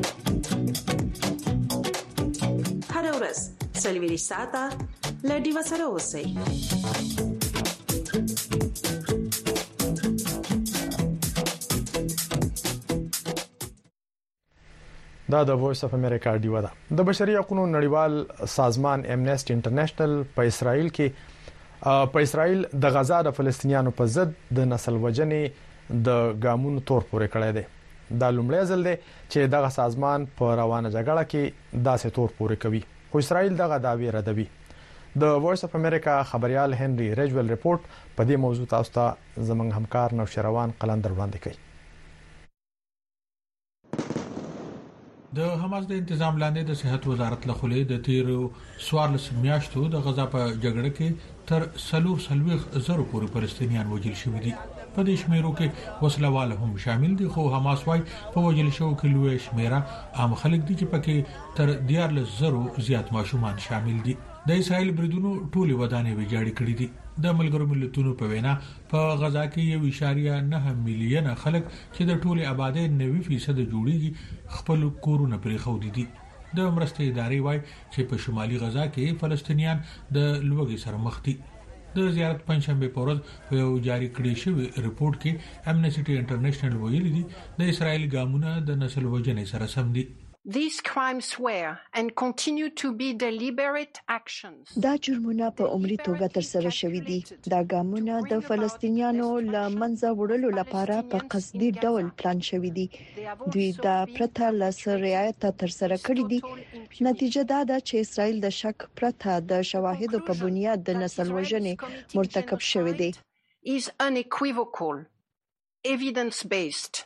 هر ورځ سلویریش ساته لډي وسره اوسئ. دا د وایس اف امریکا ډیو ده. د بشري حقوقو نړیوال سازمان امنیسټي انټرنیشنل په اسرائیل کې په اسرائیل د غزا د فلسطینیانو په ضد د نسل وجنې د ګامونو تور پورې کړی دی. دا لومړی ځل دی چې دغه سازمان په روانه جګړه کې داسې تور پورې کوي، خو اسرائیل دغه دعوی ردوي. د وایس اف امریکا خبريال هنري ریجول ریپورت په دې موضوع تاسو ته زموږ همکار نوشروان قلندر وړاندې کوي. د حماس د تنظیم لاندې د صحت وزارت له خوا د تیرو سوارلس میاشتو د غزا په جګړه کې تر سلور سلويخ زرو پورې فلسطینیان وژل شوي دي. په دې شمیرو کې وسلوال هم شامل دي، خو حماس وايي په وژل شوو کې لوی شمیره عام خلک دي چې پکې تر دیارلس زرو زیات ماشومان شامل دي. د اسرائیل بریدونو ټولې ودانې ویجاړې کړې دي. د ملګرو ملتونو په وینا په غزا کې یو اشاریه نه میلیون خلک چې د ټولې آبادی نوي فیصد جوړیږي خپل کورونه پرې خو دي. د مرستې ادارې وايي چې په شمالي غزا کې فلسطینیان د لوږې سره مخ دي. د زیارت پنځشنبه په ورځ په یو جاری کړی شوی ریپورت کې امنیسټي انټرنیشنل ویلي دي د اسرائیل ګامونه د نسل وژنې سره سم دي. These crimes were and continue to be deliberate actions. دا جرمونه په عمري توګه تر سره شوي دي. دا ګامونه د فلسطینیانو له منځه وړلو لپاره په قصدي ډول پلان شوي دي. دوی دا پرته له رعایت تر سره کړی دي. نتیجه دا ده چې اسرائیل د شک پرته د شواهدو په بنیاد د نسل وژنې مرتکب شوی دی. Is unequivocal. Evidence based.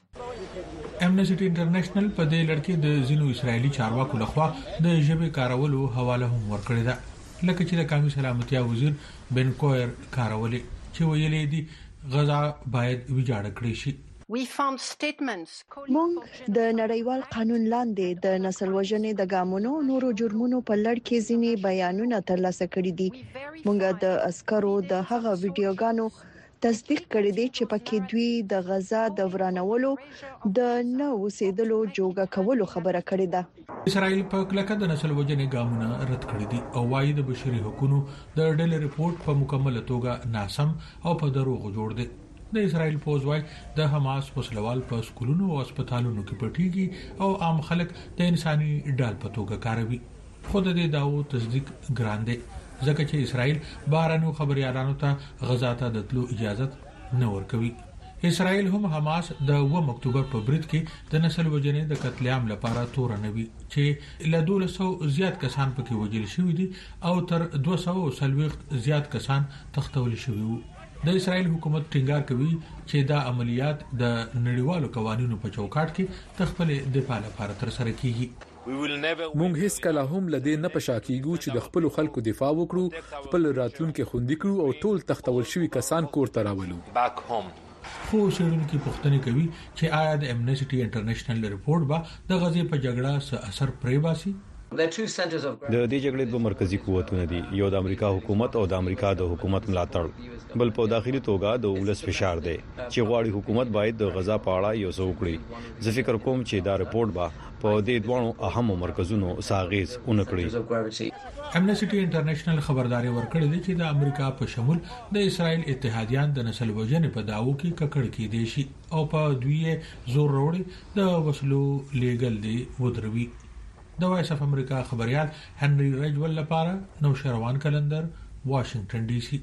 امنیسټي انټرنیشنل په دې لړ کې د زینو اسرایلی چارواکو لخوا د ژبې کارولو حواله هم ورکړې ده، لکه چې د قومي سلامتیا وزیر بن کویر کارولې چې ویلي دي غزا باید ویجاړه کړې شي. We found statements مونږ د نړیوال قانون لاندې د نسل وژنې د ګامونو نورو جرمونو په لړ کې ځینې بیانونه ترلاسه کړي دي. مونږ د عسکرو د هغه ویډیوګانو تصدیق کړی دی چې پکې دوی د غزا د ورانولو د نه وسیدلو جوګه کولو خبره کړې ده. اسرائیل په کلکه د نسل وژنې ګامونه رد کړی دي او وايي د بشري حقوقو د ډلې ریپورت په مکمل توګه ناسم او په دروغ جوړ دی. د اسرائیل فوج وايي د حماس وسلوال په سکولونو او هسپتالونو کې پټیږي او عام خلک د انساني ډال په توګه کاروي. خو د دې داو تصدیق ګران دی ځکه چې اسرائیل بارانو خبريالانو ته غزا ته د تلو اجازه نه ورکوي. اسرائیل هم حماس د و اکتوبر په برید کې د نسل وژنې د قتل عام لپاره تور نه وي چې له دولس سو زیات کسان پکې وژل شوي دي او تر دوه سو سلويخ زیات کسان تختول شوي وو. د اسرائیل حکومت ټینګار کوي چې دا عملیات د نړیوالو قوانینو په چوکاټ کې د خپل دفاع لپاره تر سره کیږي. مونږ هیڅ کله هم لدې نه پشاکیږو چې د خپل خلکو دفاع وکړو، خپل راتلونکي خوندي کړو او ټول تختول شوی کسان کور ته راولو. خو څېړونکو پوښتنه کوي چې آیا د امنیسټي انټرنیشنل ریپورت به د غزې په جګړه څه اثر پرې باسي؟ د دې جګړې دوه مرکزی قوتونه دي، یو د امریکا حکومت او د امریکا د حکومت ملاتړ، بل په داخلي توګه د ولس فشار دی چې غواړي حکومت باید د غزا په اړه یو څه وکړي. زه فکر کوم چې دا ریپورت به په دې دوه اهمو مرکزونو ساغیز اونکړي. امنیسټي انټرنیشنل خبرداري ورکړې ده چې د امریکا په شمول د اسرائیل اتحادیان د نسل وژنې په داوو کې ککړ کېدي شي او په دوی زور وروړي د وسلو لیګل دی ودروي. د وایس اف امریکا خبريال هنري ریجول لپاره نوشروان قلندر، واشنگټن ډي سي.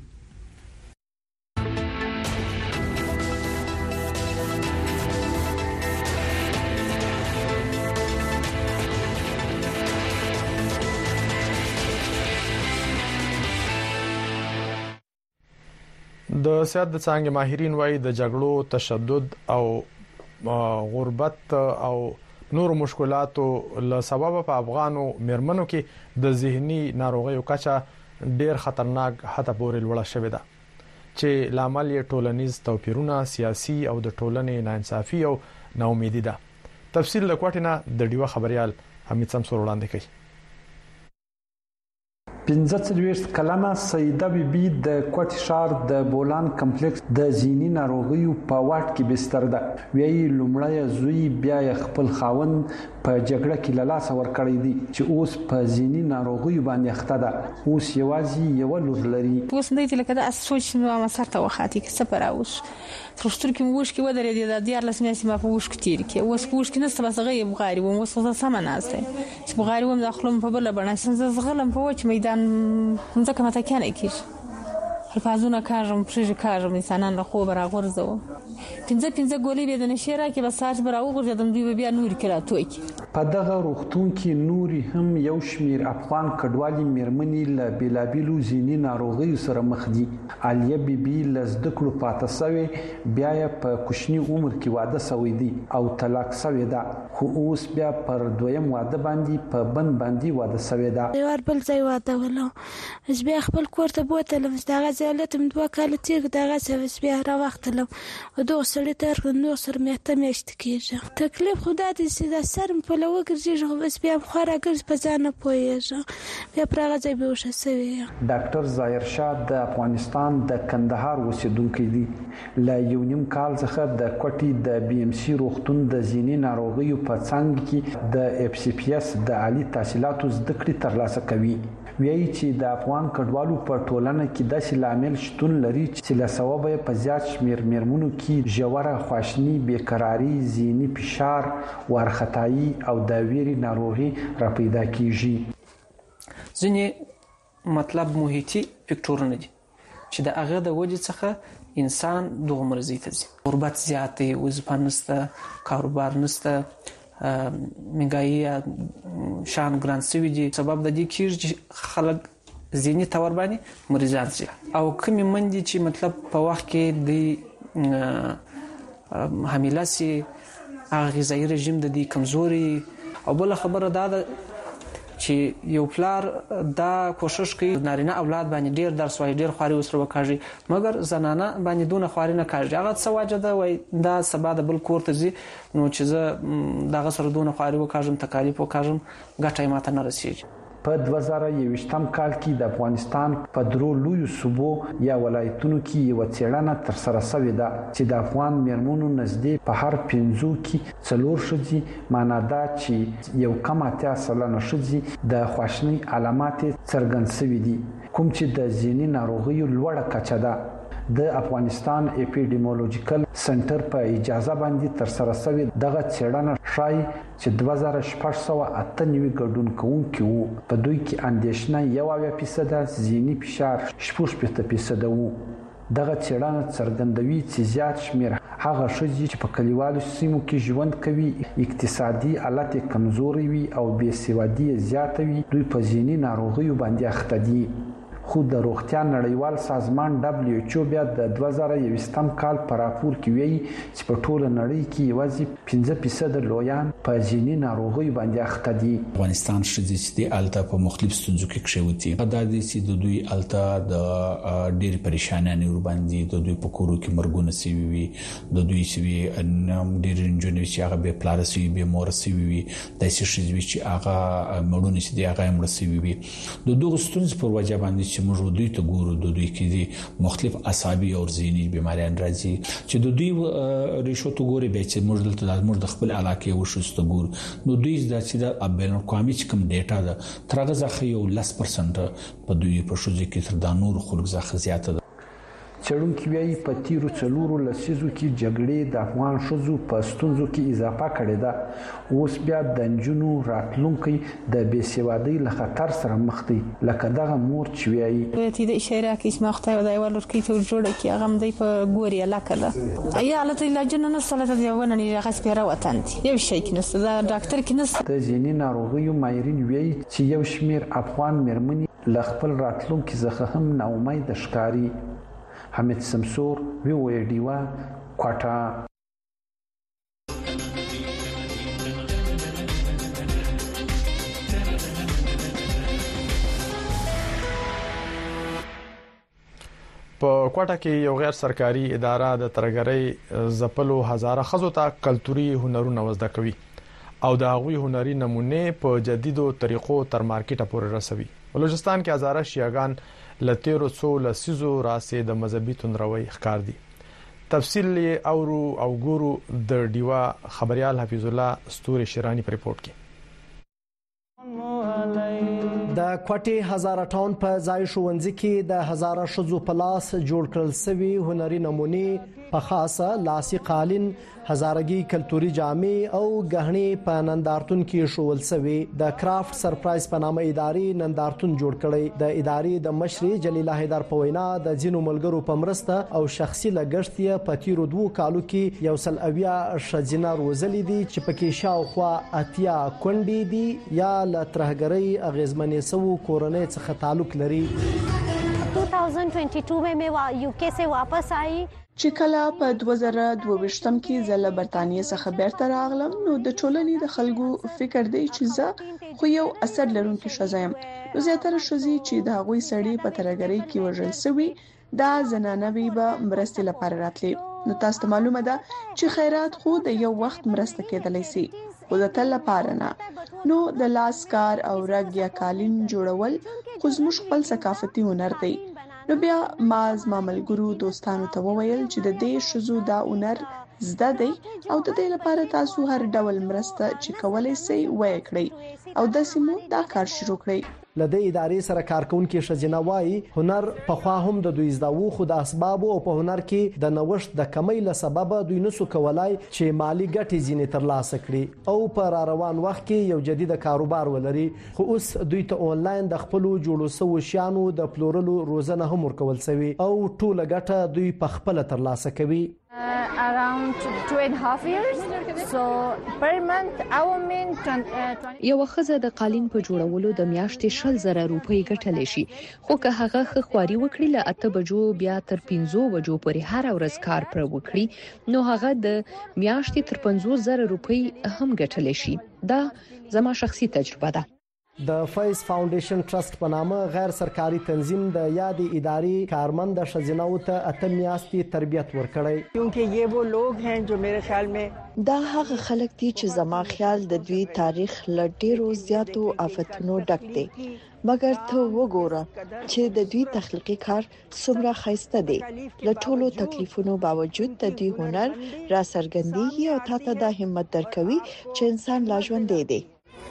د سیاست د څنګه ماهرین وایي د جګړو، تشدد او غربت او نور مشکلاتو له سبب په افغانو مرمنو کې د ذهني ناروغیو کچه ډیر خطرناک حتی پورې لوړه شوې ده چې لامل یې ټولنیز توپیرونه، سیاسي او د ټولنې ناانصافي او ناامیدي ده. تفصیل د کوټینه د ډیو خبريال حمید سمسور وړاندې کوي. پنځه څلوېښت کلنه سیده بیبي د کوټ شهر د بولان کمپلیکس د ځینی ناروغیو په واټ کې بستر ده. ویي لومړی زوی بیا خپل خاوند په جګړه کې له لاسه ورکړی دی چې اوس په ځینی ناروغیو باندې اخته ده. اوس یوازې یو لور لري. اوس نه دي لکه دا سوچ نو ما سره وخاتي کې سفر اوس ترشتور کې موږ کې ودرې د دیار لسمه سیمه په وښ کې تیر کې اوس پوښ کې نسته بس غي بغاری و اوس سم نه استه چې بغاری و داخلم په بل باندې څنګه زغلم په وچ میدان ځکه ماته کنه کیږي الفازونه کارم پرې کارم انسانان له خو برا غورځو پنځه پنځه ګولې به د نشیرا کې بس ساج برا وګرځم دوی بیا نور کړه توي. په دغه روغتون کې نوري هم یو شمیر افغان کډوالي میرمنې له بیلابیلو ځینی ناروغیو سره مخ دي. عالیه بیبي لزد کړو پاتې سوي بیا په کوچنی عمر کې واده سوی دی او طلاق سوی ده خو اوس بیا پر دویم واده باندې په بند باندې واده سوی ده. یو بل ځای واده ولو اس بیا خپل کور ته بوتلم دغه ځلته دوه کال تیر دغه سوي بیا را وختلم او دوه سړی تر نو سر مې ته مېشت کیږي. تکلیف خدا دې سیده سرم په لوګرځي خو بس بیا خورا ګرځ په ځان پوهیږي بیا پرغه ځای به وشه سوي. ډاکټر ظاهر شاه د افغانستان د کندهار اوسیدونکو دی. لا یو نیم کال څخه د کوټي د بي ام سي روغتون د ځینی ناروغیو په څنګ کې د اف سي پی اس د عالی تحصیلاتو زده کړې ترلاسه کوي. ویایي چې د افغان کډوالو په ټولنه کې داسې لامل شتون لري چې له سبب په زیات شمیر میرمنو کې ژوره خواشني، بیقراری، ذهني فشار، وارخطایي او د ویرې ناروغي راپیدا کیږي. ځینې مطلب محیطي فکټورونه دي چې د هغه د وجې څخه انسان دغه مرضی ته ځي. غربت زیاتې، وظیفه نشته، کاروبار نشته، منګایي شان ګران سوي دي. سبب د دې کېږي چې خلک ذهني تور باندې مریضان شي او کومې مندي چې مطلب په وخت کې د حامله سي هغه غذایي رژیم د دې کمزوري او بل خبره دا ده چې یو پلار دا کوشش کوي نارینه اولاد باندې ډیر درس وایي، ډیر خواري وسره وکړي، مګر زنانه باندې دونه خواري نه کوي. هغه څه واجه ده وای دا سبا د بل کور ته ځي نو چې زه دغه سره دونه خواري وکړم، تکالیف وکړم، ګټه ماته نه رسیږي. په دوه زره یوویشتم کال کې د افغانستان په درو لویو صوبو یا ولایتونو کې یو څېړنه ترسره شوې ده چې د افغان میرمنو نږدې په هر پنځو کې څلور ښځې معنا دا چې یو کم اتیا سلنه ښځې د خواشنۍ علامات څرګند شوي دي کوم چې د ذهني ناروغیو لوړه کچه ده. د افغانستان اپیډیمیولوژیکل سنټر په اجازه باندې ترسره شوې دغه څېړنه ښایي چې دوه زره شپږ سوه اته نوي ګډون کوونکي وو. په دوی کې اندېښنه یو اویا فیصده، ذهني فشار شپږ شپېته فیصده وو. دغه څېړنه څرګندوي چې زیات شمیر هغه ښځې چې په کلیوالو سیمو کې ژوند کوي اقتصادي حالت کمزوري وي او بې سوادي زیاته وي، دوی په ذهني ناروغیو باندې اخته دي. خو د روغتیا نړیوال سازمان دبليو ایچ او بیا د دوه زره یوویشتم کال په راپور کې ویلي چې په ټوله نړۍ کې یوازې پنځه فیصده لویان په ځینې ناروغیو باندې اخته دي. افغانستان ښځې چې د الته په مختلف ستونزو کې کښېوتي دا دي چې د دوی الته د ډېرې پریشانانې ور باندې د دوی په کورو کې مرګونه سوي وي، د دوی سوي ډېرې نجونې چې هغه بې پلاره سوي، بې موره سوي وي، داسې ښځې چې هغه مړونه چې دي هغه یې مړه سوي وي. د دغو ستونزو پر وجه باندې چې موږ دوی ته ګورو د دوی کې دي مختلف اعصابي او ذهني بیماریان راځي چې د دوی ریشو ته ګوري به چې موږ دلته د موږ د خپل علاقې وشوسته ګورو نو دوی د چې د بین القومي کوم ډیټا ده تر هغه ځخه یو لس پرسنټ په دوی په شوزي کې تر د نور خلک ځخه زیاته ده. څېړونکي وایي په تیرو څلورو لسیزو کې جګړې د افغان ښځو په ستونزو کې اضافه کړې ده. اوس بیا د نجونو راتلونکي د بې سوادۍ له خطر سره مخ دی لکه دغه مور چې وایي تی د اشاره کې چې مخته د یو لور کې ته جوړه کې هغه مدې په ګوري علاقه ایا الته علاجونه نه سره د یو نه هغه سپیره وطن دي یو شي کې نس د ډاکټر کې نس د ذهني ناروغیو ماهرین وایي چې یو شمیر افغان میرمنې له خپل راتلونکي څخه هم نا امید ښکاري. حمید سمسور وی وی ډیوا کوټا. په کوټه کې یو غیر سرکاري اداره د ترګرۍ زپلو هزاره خزو ته کلتوري هنرونه وزده کوي او د هغوی هنري نمونه په جديدو طریقو تر مارکیټه پورې رسوي. بلوچستان کې هزاره شیعاګان لتیرو څو لسیزو راسي د مذهبي تندروي ښکار دي. تفصیل یې اورو او ګورو د ډیوا خبريال حفیظ الله ستوري شیرانی په ریپورت کې. د کوټي هزاره ټاون په ځای ښوونځي کې د هزاره شذو پلاس جوړ کړل سوي هنري نمونه په خاصه لاسي قالین هزارګي کلتوري جامې او غهني په نندارتون کې شول سوي. د کرافټ سرپرایز په نامه ادارې نندارتون جوړ کړی. د ادارې د مشر جلیله حیدر په وینا د جنو ملګرو په مرسته او شخصي لګښت یې په تیرو دوه کالو کې یو سل اویا شجنا روزلې دي چې پکې شاوخوا اتیا کونډې دي یا ل ترهګرۍ اغیزمنې سو کورنۍ څخه تعلق لري. دو हज़ार बाईस में मैं यूके से वापस आई چې کله په دوه زره دوه ویشتم کې زله برتانیې څخه بیرته راغلم نو د ټولنې د خلکو فکر دی چې زه خو یو اثر لرونکي شزایم. نو زیاتره شزي چې د هغوی سړي په ترګرۍ کې وژل شوی دا زنانه به مرستې لپاره راتلي. نو تاسو ته معلومه ده چې خیرات خو د یو وخت مرسته کېدلی شي خو د تل لپاره نه. نو د لاس کار او رګ یا قالین جوړول خو زموږ خپل ثقافتي هنر دی. نو بیا ما زما ملګرو دوستانو ته وویل چې د دې شذو دا هنر زده دی او د دې لپاره تاسو هر ډول مرسته چې کولای شئ وایي کړئ او د سیمو دا کار شروع کړئ. لدې ادارې سره کارکونکو شجنا وایي هنر په خوا هم د دوی زداو خو د اسباب او په هنر کې د نوښت د کمی له سبب دوی نسو کولای چې مالی ګټې ځینې ترلاسه کړي او په روان وخت کې یو جدید کاروبار ولري. خو اوس دوی ته آنلاین د خپل جوړو سو شیانو د پلورلو روزنه هم ورکول شوی او ټول ګټه دوی په خپل ترلاسه کوي. Uh, around two and a half years. So per month our main یو خزه د قالین په جوړولو د میاشتې شل زره روپۍ ګټلې شي خو که هغه خخواري وکړي له اته بجو بیا تر پنځو بجو پورې هر ورځ کار پر وکړي نو هغه د میاشتې تر پنځوس زره روپۍ هم ګټلې شي. دا زما شخصي تجربه ده. د فیس فاونډیشن ټرست په نامه غیر سرکاري تنظیم د یادې ادارې کارمند شزناو ته اته میاشتې تربیت ورکړی. کیونکه یہ وہ لوگ ہیں جو میرے خیال میں دا هغه خلک دي چې زما خیال د دوی تاریخ لډیرو زیاتو آفتونو ډک دی مګر ته وګوره چې د دوی تخلیقي کار څومره ښایسته دی. له ټولو تکلیفونو باوجود د دوی هنر را څرګندېږي او تاسو ته همت درکوي چې انسان لا ژوندی دی.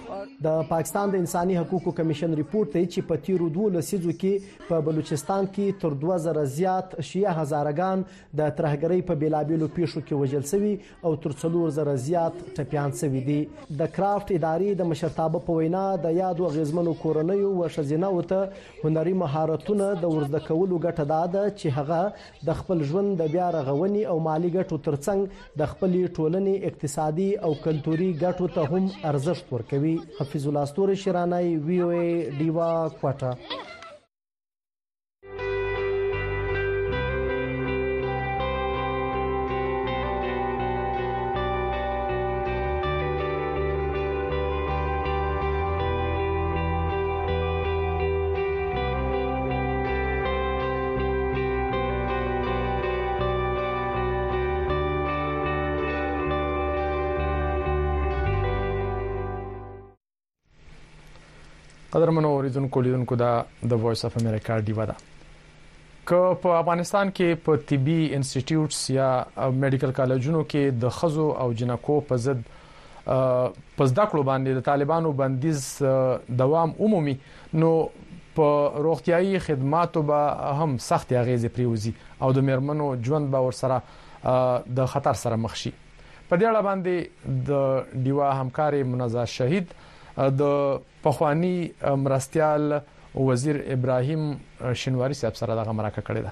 د پاکستان د انساني حقوقو کمیشن ریپورت دی چې په تیرو دوه لسیزو کې په بلوچستان کې تر دوه زره زیات شیعه هزارګان د ترهګرۍ په بیلابېلو پیښو کې وژل شوي او تر څلور زره زیات ټپيان شوي دي. د کرافټ ادارې د مشرتابه په وینا د یادو غزمنو کورنیو او شزیناو ته هنري مهارتونه د ورزده کولو ګټه ده چې هغه د خپل ژوند د بیا رغونې او مالی ګټو ترڅنګ د خپل ټولنې اقتصادي او کلتوري ګټو ته هم ارزښت ورکوي. حفیظ الله ستوري شیرانی وی او ای ډیوا کوټا. قدرمنو اوریدونکو لیدونکو دا د وایس اف امریکا ډیوا ده. که په افغانستان کې په طبي انسټیټیوټس یا میډیکل کالجونو کې د خزو او جنکو په ضد په زده کړو باندې د طالبانو بندیز دوام عمومي نو په روغتيایي خدماتو به هم سخت اغیزې پریوزي او د میرمنو ژوند به ورسره د خطر سره مخ شي. په دې اړه باندې د ډیوا همکاري منزه شهید د پخوانی مرستيال وزیر ابراهیم شینواری صاحب سره دغه مرکه کړې ده.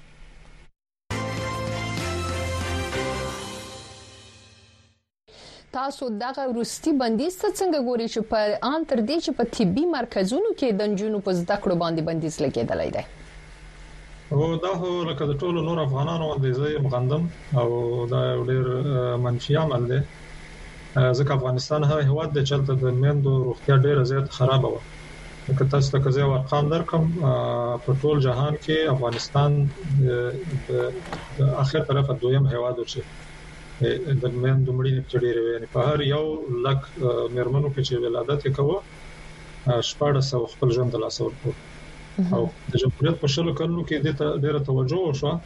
تاسو دغه روستي بندیز ته څنګه ګورئ چې په ان تر دې چې په طبي مرکزونو کې د جنونو په زده کړو باندې بندیز لګیدلای دی؟ او دا هو لکه د ټولو نور افغانانو باندې زه مقدم او دا ډېر منفي عمل دی ځکه افغانستان هغه هیواد دی چې تلته د میندو روغتیا ډیره زیات خراب و. که تاسو ته کوزه ارقام درکم په ټول جهان کې افغانستان د اخر طرف دویم هیواد چې د میندو مړینې ډیره وي. په هر یو لک میرمنو کې چې ولادت کوي شپږ سو خپل ژوند له لاسه ورکړ او د جمهوریت په شلو کلونو کې د ډېره توجه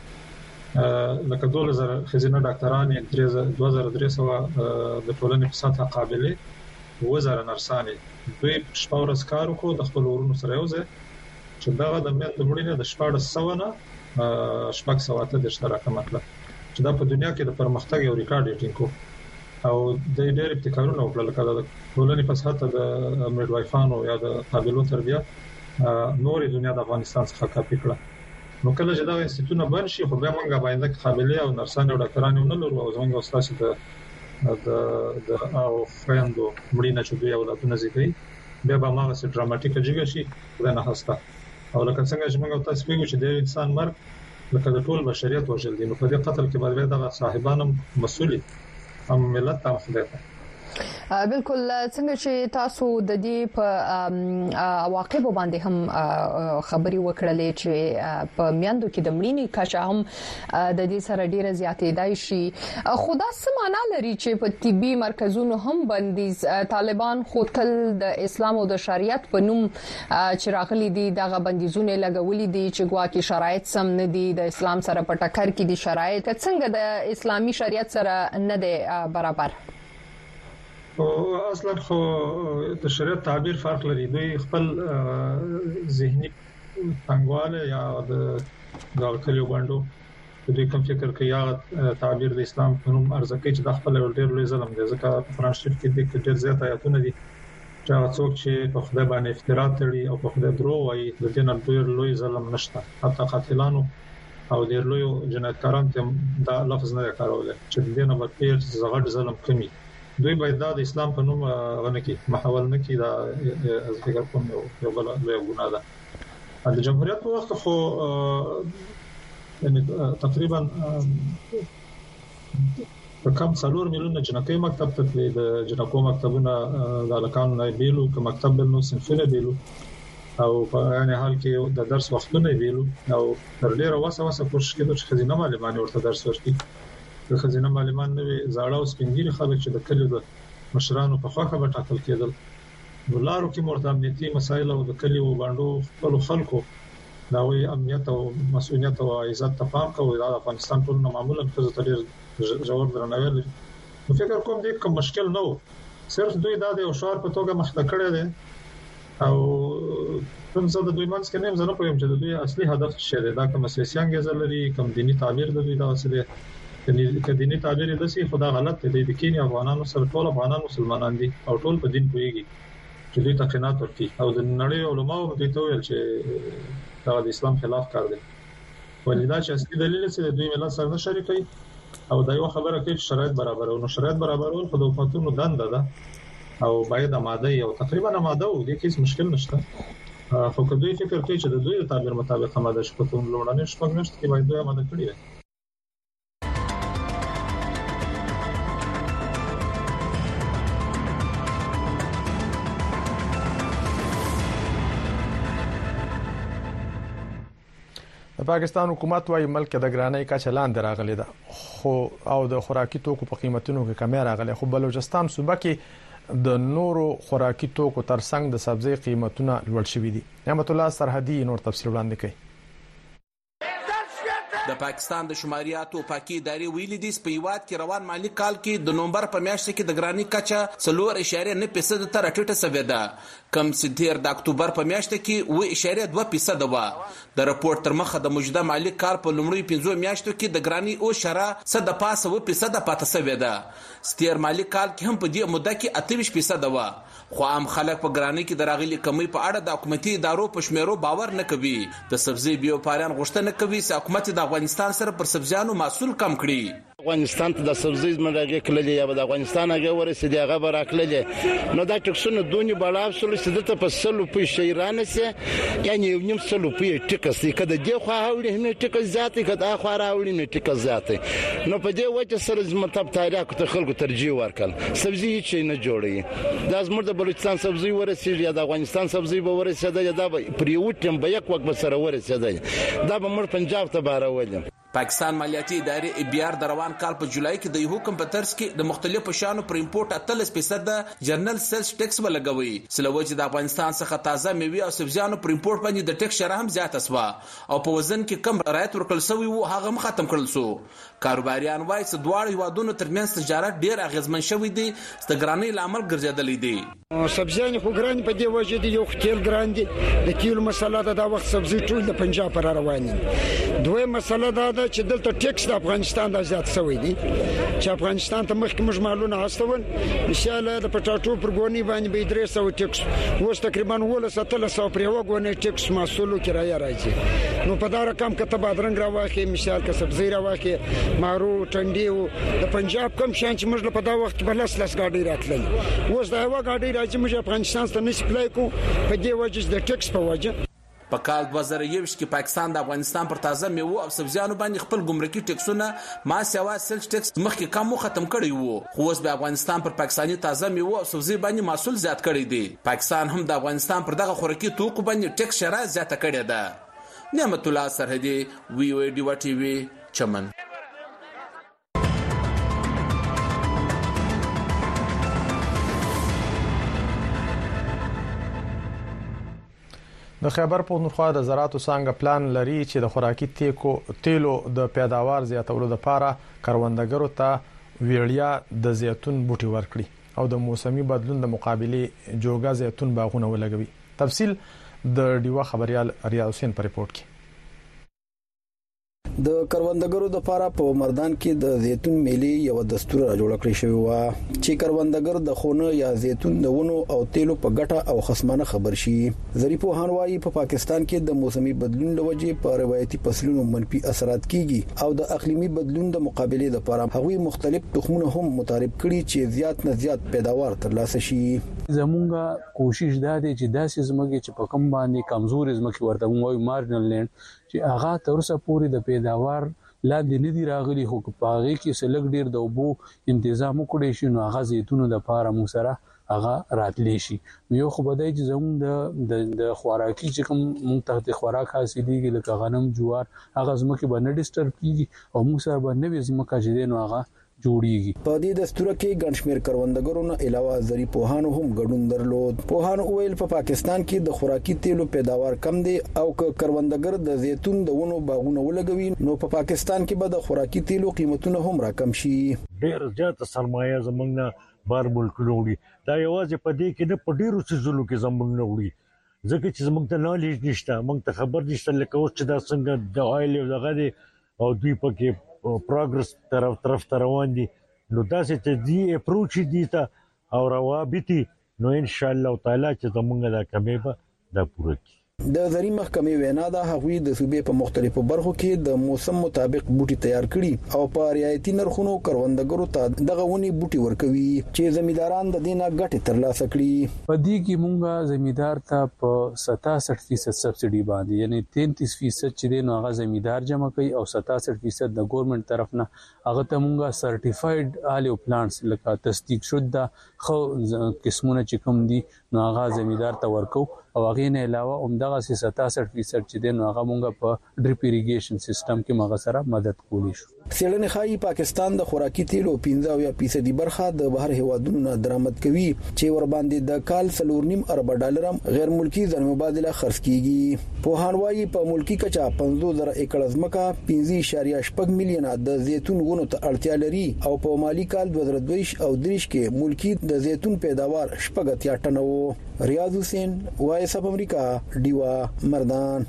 وشوه لکه دوه زره خزینه ډاکټران یې دوه زره درې سوه د ټولنې په سطحه قابلې وزاره نرسانې دوی شپږ ورځې کار وکړو د خپل ورونو سره یو ځای چې دغه د میندو مړینه د شپږ سوه نه شپږ سوه اته دېرش ته راکمه چې دا په دنیا کې د پرمختګ یو ریکارډ یې ټینګ کړ او د ډېر ابتکارونه وکړل لکه د ټولنې په سطحه د میډوایفانو یا د قابلو تربیه نورې دنیا د افغانستان څخه کاپي کړه نو کله چې دا انسټیټیوټونه بند شي خو بیا موږ باید قابلیت او نرسان او ډاکټران نه لرو او زموږ استاد د د د او فرندو مړینه چې دوی اولادونه زیږي بیا به ما سره ډراماټیک جګه شي دا نه هستا او لکه څنګه چې موږ تاسو پیګو چې د انسان مرګ لکه د ټول بشریت وژل دي نو په دې قتل کې باید د صاحبانو مسؤلیت هم ملت هم خدای ته بالکل څنګه چې تاسو د دې په عواقب باندې هم خبري وکړلې چې په میاندو کې د مړینې کچه هم د دې سره ډیره زیاتې دی شي خدا سمانه لري چې په طبي مرکزونو هم بندیز طالبان خو تل د اسلام او د شریعت په نوم چې راغلي دي دغه بندیزونه لګولې دي چې ګواکې شرایط سم نه دي د اسلام سره په ټکر کې دي شرایط څنګه د اسلامي شریعت سره نه دي برابر او اصلا خو د شریعت تعبیر فرق لري دوی خپل ذهني څنګهواله یا د غلطیو باندې دوی کوم فکر کوي یا تعبیر د اسلام په نوم ارزکه چې د خپل ډېر لوی ظلم دی ځکه په قرآن شریف کې د ډېر زیات آیاتونه دي چې هغه څوک چې په خدای باندې افترا کوي او په خدای درو وایي د دې نه ډېر لوی ظلم نشته حتی قاتلانو او ډېر لوی جنایتکاران ته دا لفظ نه کارول چې د دې نه بدتر زغړ ظلم کمی دوی باید د اسلام په نوم غنه کې محاول نه کی دا از فکر کوم یو بل لوی ګناه ده د جمهوریت په وخت خو یعنی تقریبا په کم څلور میلیونه جنکۍ مکتب ته تللی د جنکو مکتبونه د الکانو نه بیلو که مکتب بل نو صنفونه بیلو او په یعنی حال کې د درس وختونه بیلو او تر ډیره وسه وسه کوشش کېده چې خزینه معلمان ورته درس ورکړي د خزینه معلمان نوې زاړه او سپینګری خلک چې د کلیو د مشرانو په خواخه به ټاکل کېدل ولارو کې مرته امنیتي مسایل او د کلیو باندې خپل خلکو دا وی امنیت او مسؤلیت او عزت ته پام کوي د افغانستان ټول معمولا په ځتړي جوړ درنوي نو فکر کوم دې کوم مشکل نه و صرف دوی دا د اشعار په توګه مخته کړی دي او کوم څه د دوی منځ کې نه زنه پوهیم چې د دوی اصلي هدف څه دی دا کوم سیاسي انګیزه لري کوم دینی تعبیر د دوی دا څه دی کله دینی تعبیر د سي خدا غلط دی د کینی افغانانو سره ټول افغانان مسلمانان دي او ټول په دین پويږي چې دوی تقینات ورکي او د نړۍ علماء دوی ته ویل چې دا د اسلام خلاف کار دی ولدا چې اصلي دلیل څه دوی ملت سره نه شریکي او دا یو خبره کوي چې شرایط برابرول نو شرایط برابرول خو د حکومتونو دنده ده او باید آماده او تقریبا آماده و دي هیڅ مشکل نشته خو که دوی فکر کوي چې د دوی تعبیر مطابق آماده شي په ټول لوړانه شپږ میاشتې کې باید دوی آماده کړي وي د پاکستان حکومت وايي ملک د ګرانۍ کا چلان دراغلي ده خو او د خوراکي توکو په قیمتونو کې کمی راغلي خو بلوچستان صوبه کې د نورو خوراکي توکو ترڅنګ د سبزی قیمتونه لوړ شوي دي نعمت الله سرحدي نور تفصیل وړاندې کوي د پاکستان د شماریاتو پاکي ادارې ویلي دي په یواد کې روان مالی کال کې د نومبر په میاشت کې د ګرانی کچه څلور اشاره نه فیصد تر ټیټه سوي ده کم سدیر د اکتوبر په میاشت کې و اشاره دوه فیصد و د راپور تر مخه د موجوده مالی کال په لومړی پنځو میاشتو کې د ګرانی او شرا صد پاسه و فیصد پاتې سوي ده ستیر مالی کال کې هم په دې مدته کې اته ویشت فیصد و خو عام خلک په ګرانی کې دراغلي کمی په اړه د حکومتي ادارو په شمیرو باور نه کوي د سبزی بیو پاریان غوښتنه کوي چې حکومت د افغانستان سره پر سبزیانو محصول کم کړي افغانستان ته د سبزی زمرګه کړلې یا د افغانستان هغه ورسېدي هغه براکللې نو دا ټکسونه دونی بلاو سره سدته په سلو په شیرانه سي یعنی یو نیم سلو په ټکس کده دی خو هاولې هم ټکس ذاتي کده خو راولې نه ټکس ذاتي نو په دې وجه سره زمتب تاریخ ته خلکو ترجیح ورکل سبزی هیڅ نه جوړي دا زموږ د بلوچستان سبزی ورسېږي یا د افغانستان سبزی به ورسېږي دا په یو ټیم به یک وخت به سره ورسېږي دا به مر پنجاب ته بارول پاکستان مالیاتي ادارې بي ار د روان کال په جولای کې د حکم په ترڅ کې د مختلفو شانو پر امپورټ اتلس فیصد جنرال سیلز ټیکس ولګوي سلوچ د افغانستان څخه تازه میوه او سبزیانو پر امپورټ باندې د ټیکس شرح هم زیاته سوه او په وزن کې کم رعایت ورکړل شوی وو هغه هم ختم کړل شو کاروباریان وایي چې دواړو هیوادونو ترمنځ تجارت ډیر اغیزمن شوی دی ستګرانی لامل ګرځیدلی دی سبزیان خو ګران په دی وجه دی یو تیل ګران دی د تیل مسله ده دا وخت سبزی ټول د پنجاب پر روان دي دوی مسله ده چې دلته ټیکس د افغانستان د زیات شوی دی چې افغانستان ته مخکې موږ مالونه هستون مثال د پټاټو پر ګونی باندې به درې سوه ټیکس اوس تقریبا ولس اتلس سوه پر یوه ګونی ټیکس مسؤلو کرایه راځي نو په دا رقم که ته بادرنګ راواخې مثال که سبزی راواخې مارو ټنډي د پنجاب کم شان چې موږ په دا وخت په لس لس ګاډي راتلل اوس دا یوه ګاډي راځي موږ افغانستان ته نشي پلی کوو په دې وجه د ټیکس په وجه په کال دوه زره یوویشت کې پاکستان د افغانستان پر تازه میوه او سبزیانو باندې خپل ګمرکي ټیکسونه ما سیوا سیلز ټیکس مخکې کم ختم کړی وو خو اوس به افغانستان پر پاکستاني تازه میوه او سبزی باندې محصول زیات کړی دی پاکستان هم د افغانستان پر دغه خوراکي توکو باندې ټیکس شرح زیاته کړې ده نعمت الله سرحدي وی او ډی و ټي وی چمن د خیبر پښتونخوا د زراعت څنګه پلان لري چې د خوراکي تیکو تیلو د پیداوار زیاتولو لپاره کروندګرو ته ویړیا د زیتون بوټي ورکړي او د موسمي بدلون د مقابله جوګه زیتون باغونه ولګوي تفصیل د ډیوا خبريال ریاض حسین پر ریپورت کې د کروندګرو د لپاره په مردان کې د زیتون میلې یو دستور را جوړ کړی شوی و چې کروندګر د خونه یا زیتون د ونو او تیلو په ګټه او خصمانه خبر شي ظریف هانوایی په پاکستان کې د موسمي بدلون لوجې په روایتي فصلونو منفي اثرات کیږي او د اقلیمي بدلون د مقابله لپاره هغوی مختلف تخمونه هم متعارف کړي چې زیات نه زیات پیداوار ترلاسه شي زمونږه کوشش دا دی چې داسې زمګي چې په کم باندې کمزوري زمکي ورته وایي مارجنل لند چې هغه تر اوسه پورې د پیداوار لاندې نه دی راغلي خو په هغه کې سلګ ډیر د اوبو تنظیم وکړي شي نو هغه زیتونو د لپاره موږ سره هغه راتلی شي یو خو بدای چې زموږ د د خوراکي چې کوم موږ ته خوراک حاصلېږي لکه غنم جوار هغه زمکه باندې ډیسټرب کیږي او موږ سره باندې زمکه چې نو هغه جوړیږي په دې دستور کې ګڼشمیر کروندګرو نه علاوه ظریف پوهانو هم ګډون درلود پوهانو ویل په پاکستان کې د خوراکي تیلو پیداوار کم دی او که کروندګر د زیتون د ونو باغونه ولګوي نو په پاکستان کې به د خوراکي تیلو قیمتونه هم راکم شي ډېر زیات سرمایه زمونږ نه بار ملکونو وړي دا یوازې په دې کې نه په ډیرو څیزونو کې زمونږ نه وړي ځکه چې زمونږ ته نالج نشته موږ ته خبر نشته لکه اوس چې دا څنګه د آیل او دغه دی او دوی پکې پروګرس طرف طرف ته روان دي نو داسې چې دی اپروچ دي ته او روابطي نو ان شاء الله تعالی چې زمونږ د کمې به د پوره کی د زری محکمې وینا دا هغوی د صوبې په مختلفو برخو کې د موسم مطابق بوټي تیار کړي او په رعایتي نرخونو کروندګرو ته دغه ونی بوټي ورکوي چې زمینداران د دینه ګټه ترلاسه کړي په دې کې مونږه زمیندار ته په ستاسठ فیصد سبسيډي باندې یعنی تینتیس فیصد چې نو هغه زمیندار جمع کوي او ستاسठ فیصد د ګورنمنت طرف نه هغه ته مونږه سرټیفاید الیو پلانټس لکه تصدیق شوه خو قسمونه چې کوم دي نو هغه زمیندار ته ورکو او هغه نه علاوه عمدغه ستاسठ فیصد چې دین هغه مونږه په ډریپ اریګیشن سیستم کې مغه سره مدد کولی شو سیلنه خای پاکستان د خوراکي تیلو پنځه فیصد برخه د بهر هیوادونو نه درآمد کوي چې ور باندې د کال څلور نیم ارب ډالر غیر ملکی زر مبادله خرڅ کیږي په هانوایی په ملکی کچا پنځه زره ایکړ ځمکه پنځه اشاریه شپږ میلیونه د زیتون غونو ته اړتیا لري او په مالی کال دوه زره دوه او درې کې ملکی د زیتون پیداوار شپږ اتیا ټن وو ریاض حسین وایس اف امریکا ډیوا مردان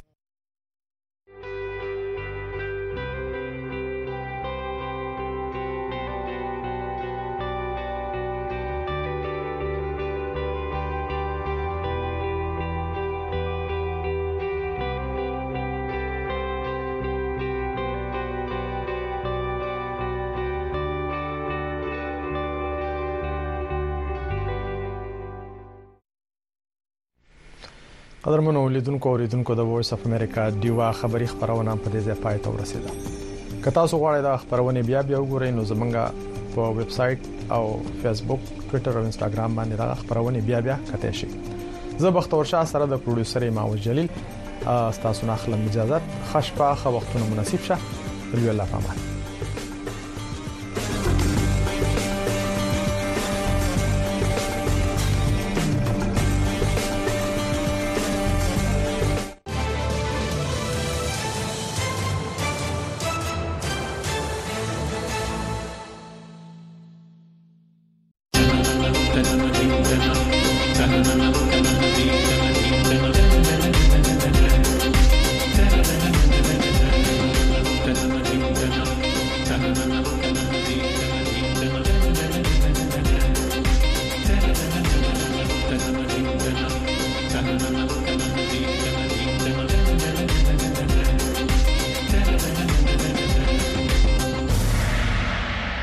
قدرمنو لیدونکو اوریدونکو د وایس اف امریکا دیوا خبری خبرونه په دې ځای پای ته ورسیده که تاسو غواړئ دا خبرونه بیا بیا وګورئ نو زمونږ په ویب سټ او فیسبوک ټوئیټر او انستګرام باندې دا خبرونه بیا بیا کتئ شئ زه بختور شاه سره د پروډوسر ماوج جلیل تاسو نه خلم اجازه خشپا خو وختونه مناسب شه وی الله پامان.